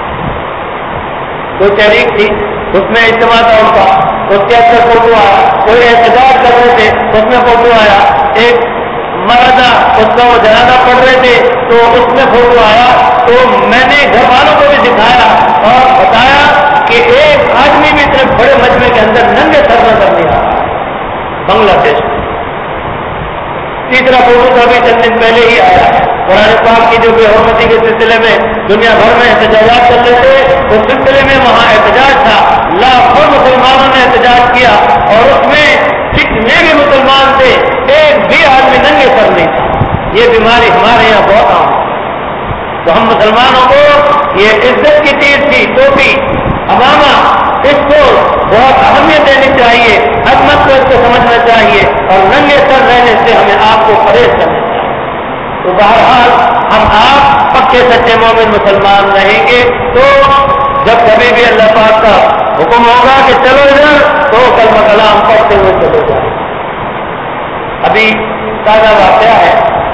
کوئی تحریک تھی اس میں اجتماع تھا ان کا، اس کے اندر فوٹو آیا، کوئی احتجاج کر رہے تھے اس میں فوٹو آیا، ایک مردہ اس کا وہ جنازہ پڑھ رہے تھے تو اس میں فوٹو آیا۔ تو میں نے گھر والوں کو بھی دکھایا اور بتایا کہ ایک آدمی بھی اتنے بڑے مجمع کے اندر ننگے سر نظر نہیں آ رہا بنگلہ دیش میں۔ تیسرا فوٹو تو ابھی چند دن پہلے ہی آیا ہے، قرآن پاک کی جو بے حرمتی کے سلسلے میں دنیا بھر میں احتجاجات چل رہے تھے، اس سلسلے میں وہاں احتجاج تھا، لاکھوں مسلمانوں نے احتجاج کیا اور اس میں جتنے بھی مسلمان تھے ایک بھی آدمی ننگے سر نہیں تھا۔ یہ بیماری ہمارے یہاں بہت عام ہے، تو ہم مسلمانوں کو یہ عزت کی چیز تھی ٹوپی امامہ، اس کو بہت اہمیت دینی چاہیے، عظمت کو اس کو سمجھنا چاہیے اور ننگے سر رہنے سے ہمیں آپ کو پرہیز کرنا چاہیے۔ تو بہرحال ہم آپ پکے سچے مومن مسلمان رہیں گے تو جب کبھی بھی اللہ پاک کا حکم ہوگا کہ چلو ادھر تو کلمہ کلام پڑھتے ہوئے چلے جائیں۔ ابھی تازہ واقعہ ہے،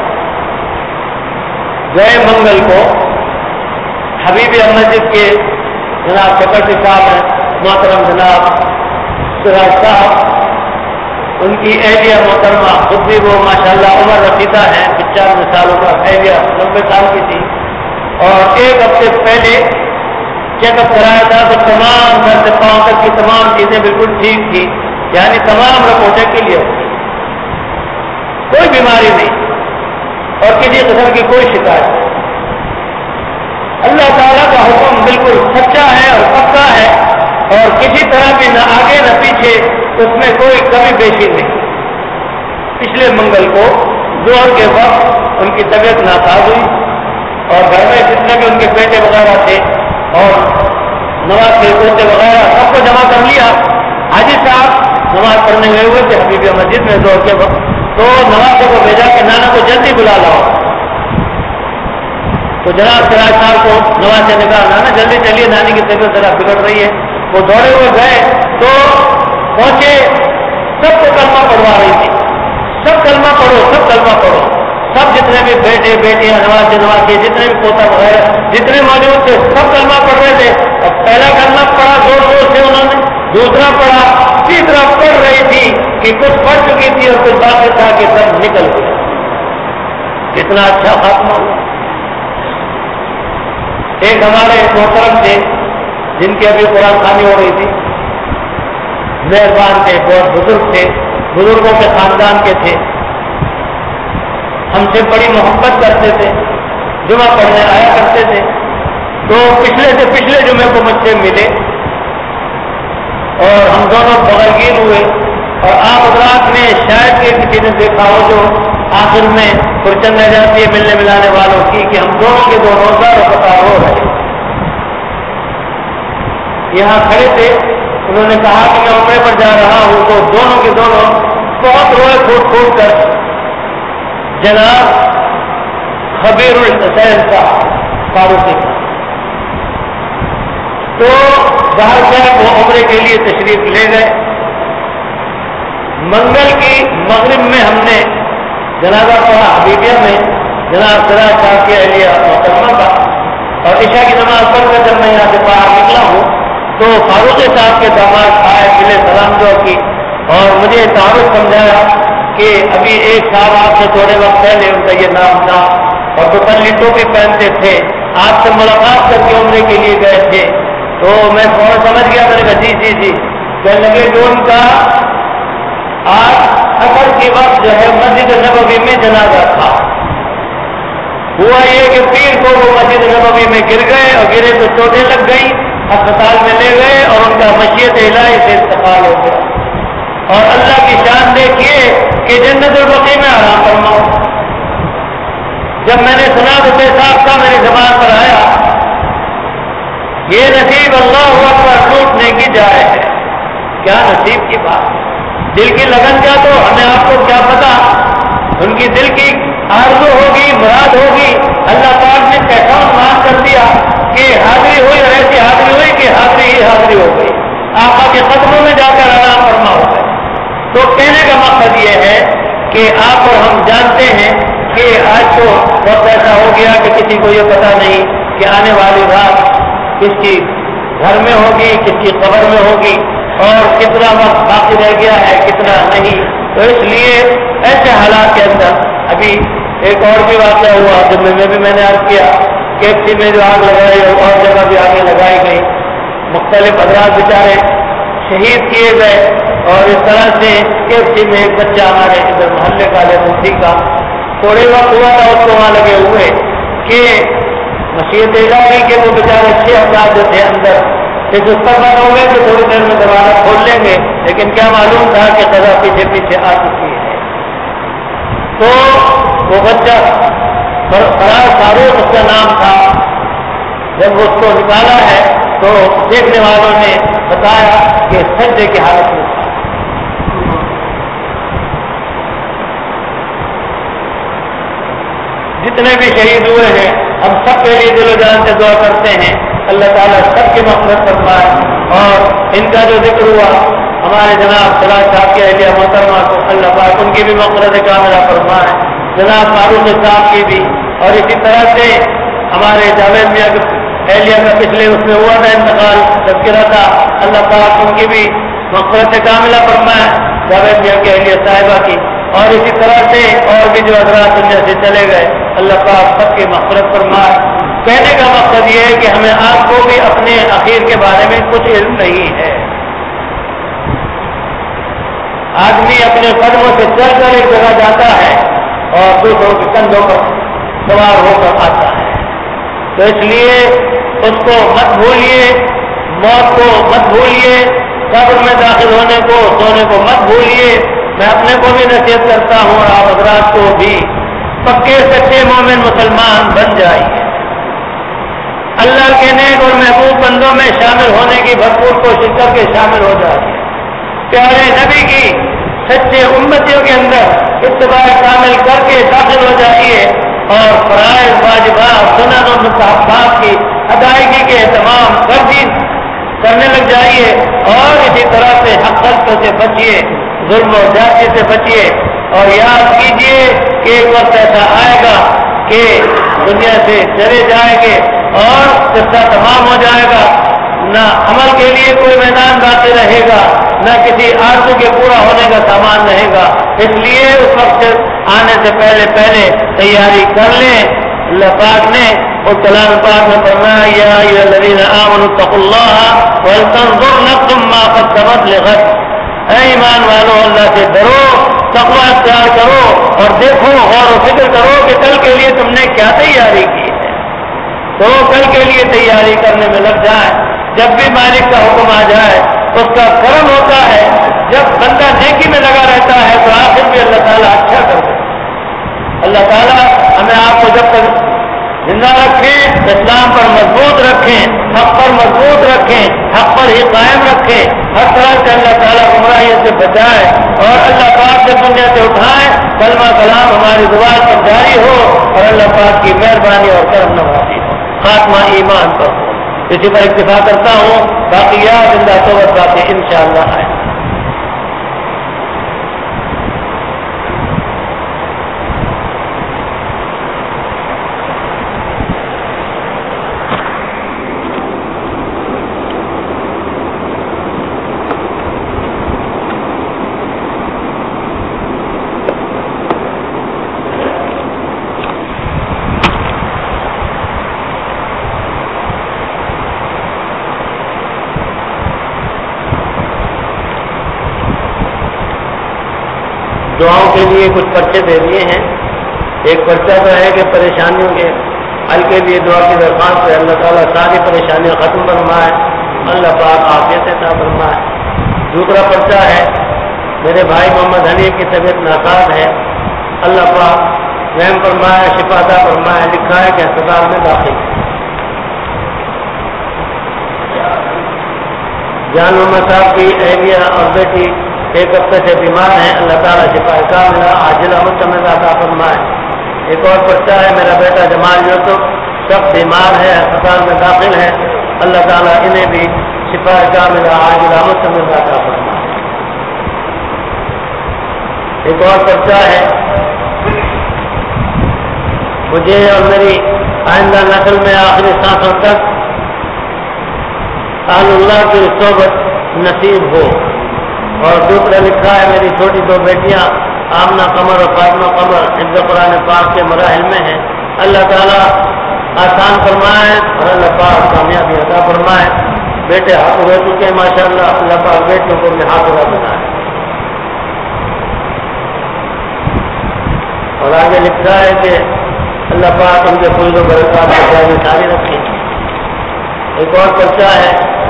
گئے منگل کو حبیب مسجد کے جناب سیکرٹری صاحب ہیں محترم جناب سراج صاحب، ان کی اہلیہ محترمہ خود بھی وہ ماشاءاللہ عمر رسیدہ ہیں، پچانوے سالوں کا، اہلیہ نبے سال کی تھی، اور ایک ہفتے پہلے چیک اپ کرایا تھا تو تمام سر سے پاؤں تک کی تمام چیزیں بالکل ٹھیک تھی، یعنی تمام رپورٹیں کلیئر تھی، کوئی بیماری نہیں اور کسی قسم کی کوئی شکایت نہیں۔ اللہ تعالیٰ کا حکم بالکل سچا ہے اور پکا ہے اور کسی طرح بھی نہ آگے نہ پیچھے، اس میں کوئی کمی بیشی نہیں۔ پچھلے منگل کو ظہر کے وقت ان کی طبیعت ناساز ہوئی اور گھر میں جتنے بھی ان کے بیٹے وغیرہ تھے اور نواز کے پوتے وغیرہ سب کو جمع کر لیا۔ حاجی صاحب نماز پڑھنے گئے ہوئے تھے حبیبیہ مسجد میں ظہر کے وقت، تو نوازے کو بھیجا کہ نانا کو جلدی بلا لاؤ۔ تو جناب سراج صاحب کو نواز نے کہا نانا جلدی چلیے، نانی کی طبیعت ذرا بگڑ رہی ہے۔ وہ دوڑے ہوئے گئے تو پہنچے، سب کو کلمہ پڑھوا رہی تھی، سب کلمہ پڑھو سب کلمہ پڑھو، سب جتنے بھی بیٹے بیٹیاں نواز نوازے جتنے بھی پوتا وغیرہ جتنے موجود تھے سب کلمہ پڑھ رہے تھے۔ اور پہلا کلمہ پڑھا زور زور سے انہوں نے، دوسرا پڑھا، تیسرا پڑھ رہی تھی کہ کچھ پڑھ چکی تھی اور کچھ باقی تھا کہ سب نکل گیا۔ کتنا اچھا خاتمہ ہوا۔ ایک ہمارے محترم تھے جن کی ابھی قرآن خوانی ہو رہی تھی، مہربان تھے، بہت بزرگ تھے، بزرگوں کے خاندان کے تھے، ہم سے بڑی محبت کرتے تھے، جمعہ پڑھنے آیا کرتے تھے۔ تو پچھلے سے پچھلے جمعے کو مجھ سے ملے اور ہم دونوں بغلگیر ہوئے، اور آپ حضرات نے شاید کہ کسی نے دیکھا ہو جو آخر میں پرچن رہ جاتی ہے ملنے ملانے والوں کی کہ ہم دونوں کے دونوں زار و قطار ہو رہے۔ یہاں کھڑے تھے، انہوں نے کہا کہ میں عمرے پر جا رہا ہوں، تو دونوں کے دونوں بہت روئے پھوٹ پھوٹ کر جناب خبیر الحسین صاحب فاروقی کا تو باہر سے وہ عمرے کے لیے تشریف لے گئے۔ منگل کی مغرب میں ہم نے جنازہ پڑھا حبیبیہ میں جناب سراج صاحب کی اہلیہ محترمہ کا، اور عشاء کی نماز پڑھ کر جب میں یہاں سے باہر نکلا ہوں تو فاروقی صاحب کے داماد آئے، ملے، سلام دعا کی اور مجھے تعارف سمجھایا کہ ابھی ایک صاحب آپ سے تھوڑے وقت پہلے ان کا یہ نام تھا اور دوپہر ٹوپی پہنتے تھے، آپ سے ملاقات کر کے عمرے کے لیے گئے تھے۔ تو میں فوراً سمجھ گیا، میں نے کہا جی جی جی کہنے لگے کہ ان کا آج عصر کے وقت جو ہے مسجد نبوی میں جنازہ تھا۔ ہوا یہ کہ پیر کو وہ مسجد نبوی میں گر گئے اور گرے تو چوٹیں لگ گئی، اسپتال میں لے گئے اور ان کا مشیت الہی سے انتقال ہو گیا۔ اور اللہ کی شان دیکھیے کہ جنت البقیع میں آرام فرماؤ۔ جب میں نے سنا تو بے صاحب کا میری زبان پر آیا، یہ نصیب اللہ اکبر لوٹنے کی جائے ہے۔ کیا نصیب کی بات، دل کی لگن کا تو ہمیں آپ کو کیا پتا، ان کی دل کی آرزو ہوگی، مراد ہوگی، اللہ پاک نے کیسا مان کر دیا کہ حاضری ہوئی اور ایسی حاضری ہوئی کہ حاضری ہی حاضری ہو گئی، آقا کے قدموں میں جا کر آرام فرما ہو گئے۔ تو کہنے کا مقصد یہ ہے کہ جانتے ہیں کہ آج تو وقت ایسا ہو گیا کہ کسی کو یہ پتا نہیں کہ آنے والی رات کس کی گھر میں ہوگی, کس کی قبر میں ہوگی, اور کتنا وقت باقی رہ گیا ہے کتنا نہیں. تو اس لیے ایسے حالات کے اندر ابھی ایک اور بھی واقعہ ہوا جب میں بھی میں نے عرض کیا کیپسی میں جو آگ لگائی اور جگہ بھی آگے لگائی گئی, مختلف حضرات بیچارے شہید کیے گئے. اور اس طرح سے کیپسی میں ایک بچہ ہمارے ادھر محلے کا ہے مفتی کا, تھوڑے وقت ہوا تھا اس کو وہاں لگے ہوئے کہ مشیت الہی کے وہ بیچارے چھ افراد جو تھے اندر ایک اس پر بند ہو گئے کہ تھوڑی دیر میں دروازہ کھول لیں گے, لیکن کیا معلوم تھا کہ قضا پیچھے پیچھے آ چکی ہے. تو وہ بچہ فراز فاروق اس کا نام تھا, جب اس کو نکالا ہے تو دیکھنے والوں نے بتایا کہ سجدے کی حالت میں تھا. جتنے بھی شہید ہوئے ہیں ہم سب کے لیے دل و جان سے دعا کرتے ہیں اللہ تعالیٰ سب کی مغفرت فرمائے. اور ان کا جو ذکر ہوا ہمارے جناب سراج صاحب کی اہلیہ محترمہ کو اللہ پاک ان کی بھی مغفرت کاملہ فرمائے, جناب فاروق صاحب کی بھی, اور اسی طرح سے ہمارے جاوید میاں اہلیہ کا پچھلے اس میں ہوا تھا انتقال تذکرہ تھا, اللہ پاک ان کی بھی مغفرت کاملہ فرمائے جاوید میاں کی اہلیہ صاحبہ کی. اور اسی طرح سے اور بھی جو حضرات دنیا سے چلے گئے اللہ پاک سب کی مغفرت فرمائے. کہنے کا مقصد یہ ہے کہ ہمیں آپ کو بھی اپنے اخیر کے بارے میں کچھ علم نہیں ہے. آدمی اپنے قدموں سے چل کر ایک جگہ جاتا ہے اور دوسروں کے کندھوں پر سوار ہو کر آتا ہے. تو اس لیے اس کو مت بھولیے, موت کو مت بھولیے, قبر میں داخل ہونے کو سونے کو مت بھولیے. میں اپنے کو بھی نصیحت کرتا ہوں اور آپ حضرات کو بھی پکے سچے مومن مسلمان بن جائیے. اللہ کے نیک اور محبوب بندوں میں شامل ہونے کی بھرپور کوشش کر کے شامل ہو جائیے. پیارے نبی کی سچے امتیوں کے اندر اتباع کامل کر کے داخل ہو جائیے اور فرائض واجبات سنن و مستحبات کی ادائیگی کے تمام ترجیح کرنے لگ جائیے. اور اسی طرح سے حق خلقوں سے بچیے, ظلم و زیادتی سے بچیے. اور یاد کیجیے کہ ایک وقت ایسا آئے گا کہ دنیا سے چلے جائیں گے اور قصہ تمام ہو جائے گا, نہ عمل کے لیے کوئی میدان باقی رہے گا, نہ کسی آرزو کے پورا ہونے کا سامان رہے گا. اس لیے اس وقت آنے سے پہلے پہلے تیاری کر لیں. اللہ پاک نے اور کلام پاک میں فرمایا یا ایھا الذین آمنوا اتقوا اللہ ولتنظر نفس ما قدمت لغد. اے ایمان والو اللہ سے ڈرو, تقوی اختیار کرو اور دیکھو غور و فکر کرو کہ کل کے لیے تم نے کیا تیاری کی ہے. تو کل کے لیے تیاری کرنے میں لگ جائے. جب بھی مالک کا حکم آ جائے اس کا کرم ہوتا ہے. جب بندہ نیکی میں لگا رہتا ہے تو آخر بھی اللہ تعالیٰ اچھا کر دے. اللہ تعالیٰ ہمیں آپ کو جب تک زندہ رکھیں, اسلام پر مضبوط رکھیں, حق پر مضبوط رکھیں, حق پر ہی قائم رکھیں. ہر طرح سے اللہ تعالیٰ گمراہیوں سے بچائے اور اللہ پاک سے دنیا سے اٹھائے. کلمہ کلام ہماری زبان پر جاری ہو اور اللہ پاک کی مہربانی اور کرم نوازی ہو, خاتمہ ایمان پر ہو. اسی پر اکتفا کرتا ہوں. باقی یا زندہ صحبت باقی انشاءاللہ ہے. دعاؤں کے لیے کچھ پرچے دے دیے ہیں. ایک پرچہ تو ہے کہ پریشانیوں کے حل کے لیے دعا کی درخواست ہے. اللہ تعالیٰ ساری پریشانیاں ختم فرمائے, اللہ پاک عافیت عطا فرمائے. دوسرا پرچہ ہے میرے بھائی محمد حنیف کی طبیعت ناساز ہے, اللہ پاک رحم فرمائے, شفا عطا فرمائے. لکھا ہے کہ اسپتال میں داخل. جان محمد صاحب کی اہلیہ اور بیٹی ایک ہفتے سے بیمار ہیں, اللہ تعالیٰ شفا کاملہ عاجلہ مستمرہ عطا فرمائے. ایک اور پرچہ ہے میرا بیٹا جمال یوسف, سب بیمار ہے, اسپتال میں داخل ہے, اللہ تعالیٰ انہیں بھی شفا کاملہ عاجلہ مستمرہ عطا فرمائے. ایک اور پرچہ ہے مجھے اور میری آئندہ نسل میں آخری سانسوں تک اہل اللہ کی صحبت نصیب ہو۔ اور دوسرا لکھا ہے میری چھوٹی دو بیٹیاں آمنہ قمر اور فاطمہ قمر حفظ قرآن پاک کے مراحل میں ہیں، اللہ تعالیٰ آسان فرمائے اور اللہ پاک کامیابی عطا فرمائے۔ بیٹے حاضر ہو چکے ہیں ماشاء اللہ، اللہ پاک بیٹوں کو بھی حاضرہ بنائے۔ اور آگے لکھا ہے کہ اللہ پاک ان کے فضل و برکات کی جاری ساری رکھے۔ ایک اور پرچہ ہے،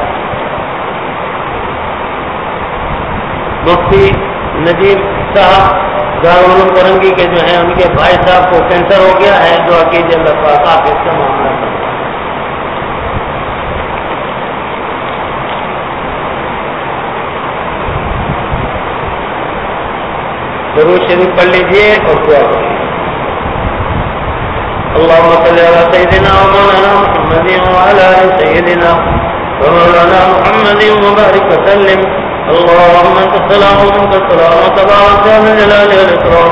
مفتی نجیب صاحب دارالعلوم کرنگی کے جو ہیں، ان کے بھائی صاحب کو کینسر ہو گیا ہے، دعا کیجیے اللہ پاک آپ اس کا معاملہ کریں۔ ضرور شریف پڑھ لیجیے اور دعا کریں۔ اللهم صل على سيدنا ومولانا محمد وعلى آل سيدنا ومولانا محمد وبارك وسلم. اللهم انت السلام ومنك السلام وتبارك يا ذا الجلال والاكرام.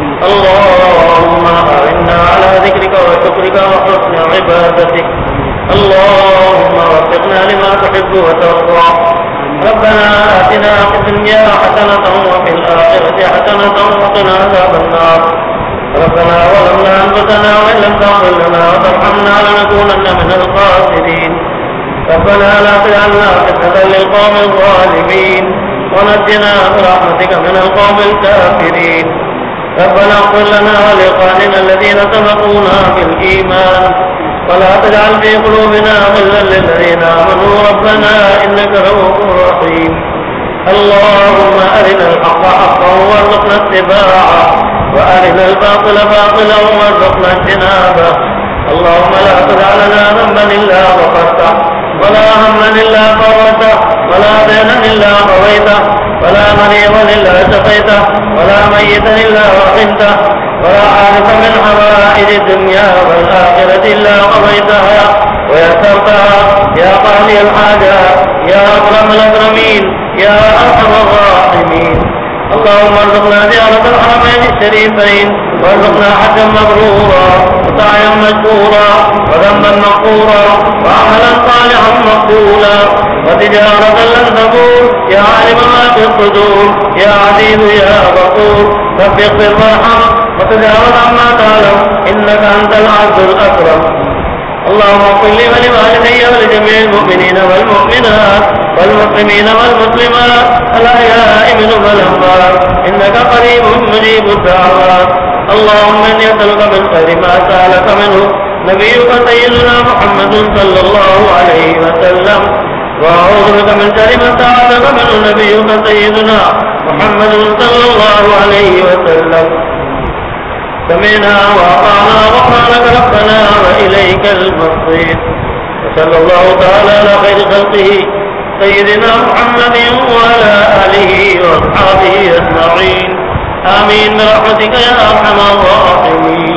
اللهم اعنا على ذكرك وشكرك وحسن عبادتك. اللهم وفقنا لما تحب وترضى. ربنا آتنا في الدنيا حسنة وفي الآخرة حسنة وقنا عذاب النار. ربنا ظلمنا أنفسنا وإن لم تغفر لنا وترحمنا لنكونن من الخاسرين. ربنا لا تجعلنا فتنة للقوم الظالمين ونجنا برحمتك من القوم الكافرين. ربنا اغفر لنا ولإخواننا الذين سبقونا بالإيمان ولا تجعل في قلوبنا غلا للذين آمنوا ربنا إنك رؤوف رحيم. اللهم أرنا الحق حقا وارزقنا اتباعه وأرنا الباطل باطلا وارزقنا اجتنابه. اللهم لا تدع لنا ذنبا إلا غفرته ولا هما إلا فرجته ولا دينا إلا قضيته ولا مريضا إلا شفيته ولا ميتا إلا رحمته ولا حادثا من حوائج الدنيا والآخرة إلا قضيتها ويسرتها يا قاضي الحاجات يا أكرم الأكرمين يا أرحم الراحمين. اللهم ارزقنا زيارة الحرمين الشريفين وارزقنا حجا مبرورا وسعيا مشكورا وذنبا مغفورا وعملا صالحا مقبولا وتجارة لن تبور يا عالم ما في الصدور يا عزيز يا غفور. رب اغفر وارحم وتجاوز عما تعلم إنك أنت العبد الأكرم. اللهم اغفر لي ولوالدي ولجميع المؤمنين والمؤمنات والمسلمين والمسلمات الأحياء منهم والأموات إنك قريب مجيب الدعوات. اللهم إني أسألك من خير ما سألك منه نبيك سيدنا محمد صلى الله عليه وسلم وأعوذ بك من شر ما استعاذك منه نبيك سيدنا محمد صلى الله عليه وسلم. سمعنا وأطعنا غفرانك ربنا وإليك المصير. وصلى الله تعالى على خير خلقه سيدنا محمد وعلى آله وأصحابه أجمعين. آمين برحمتك يا أرحم الراحمين.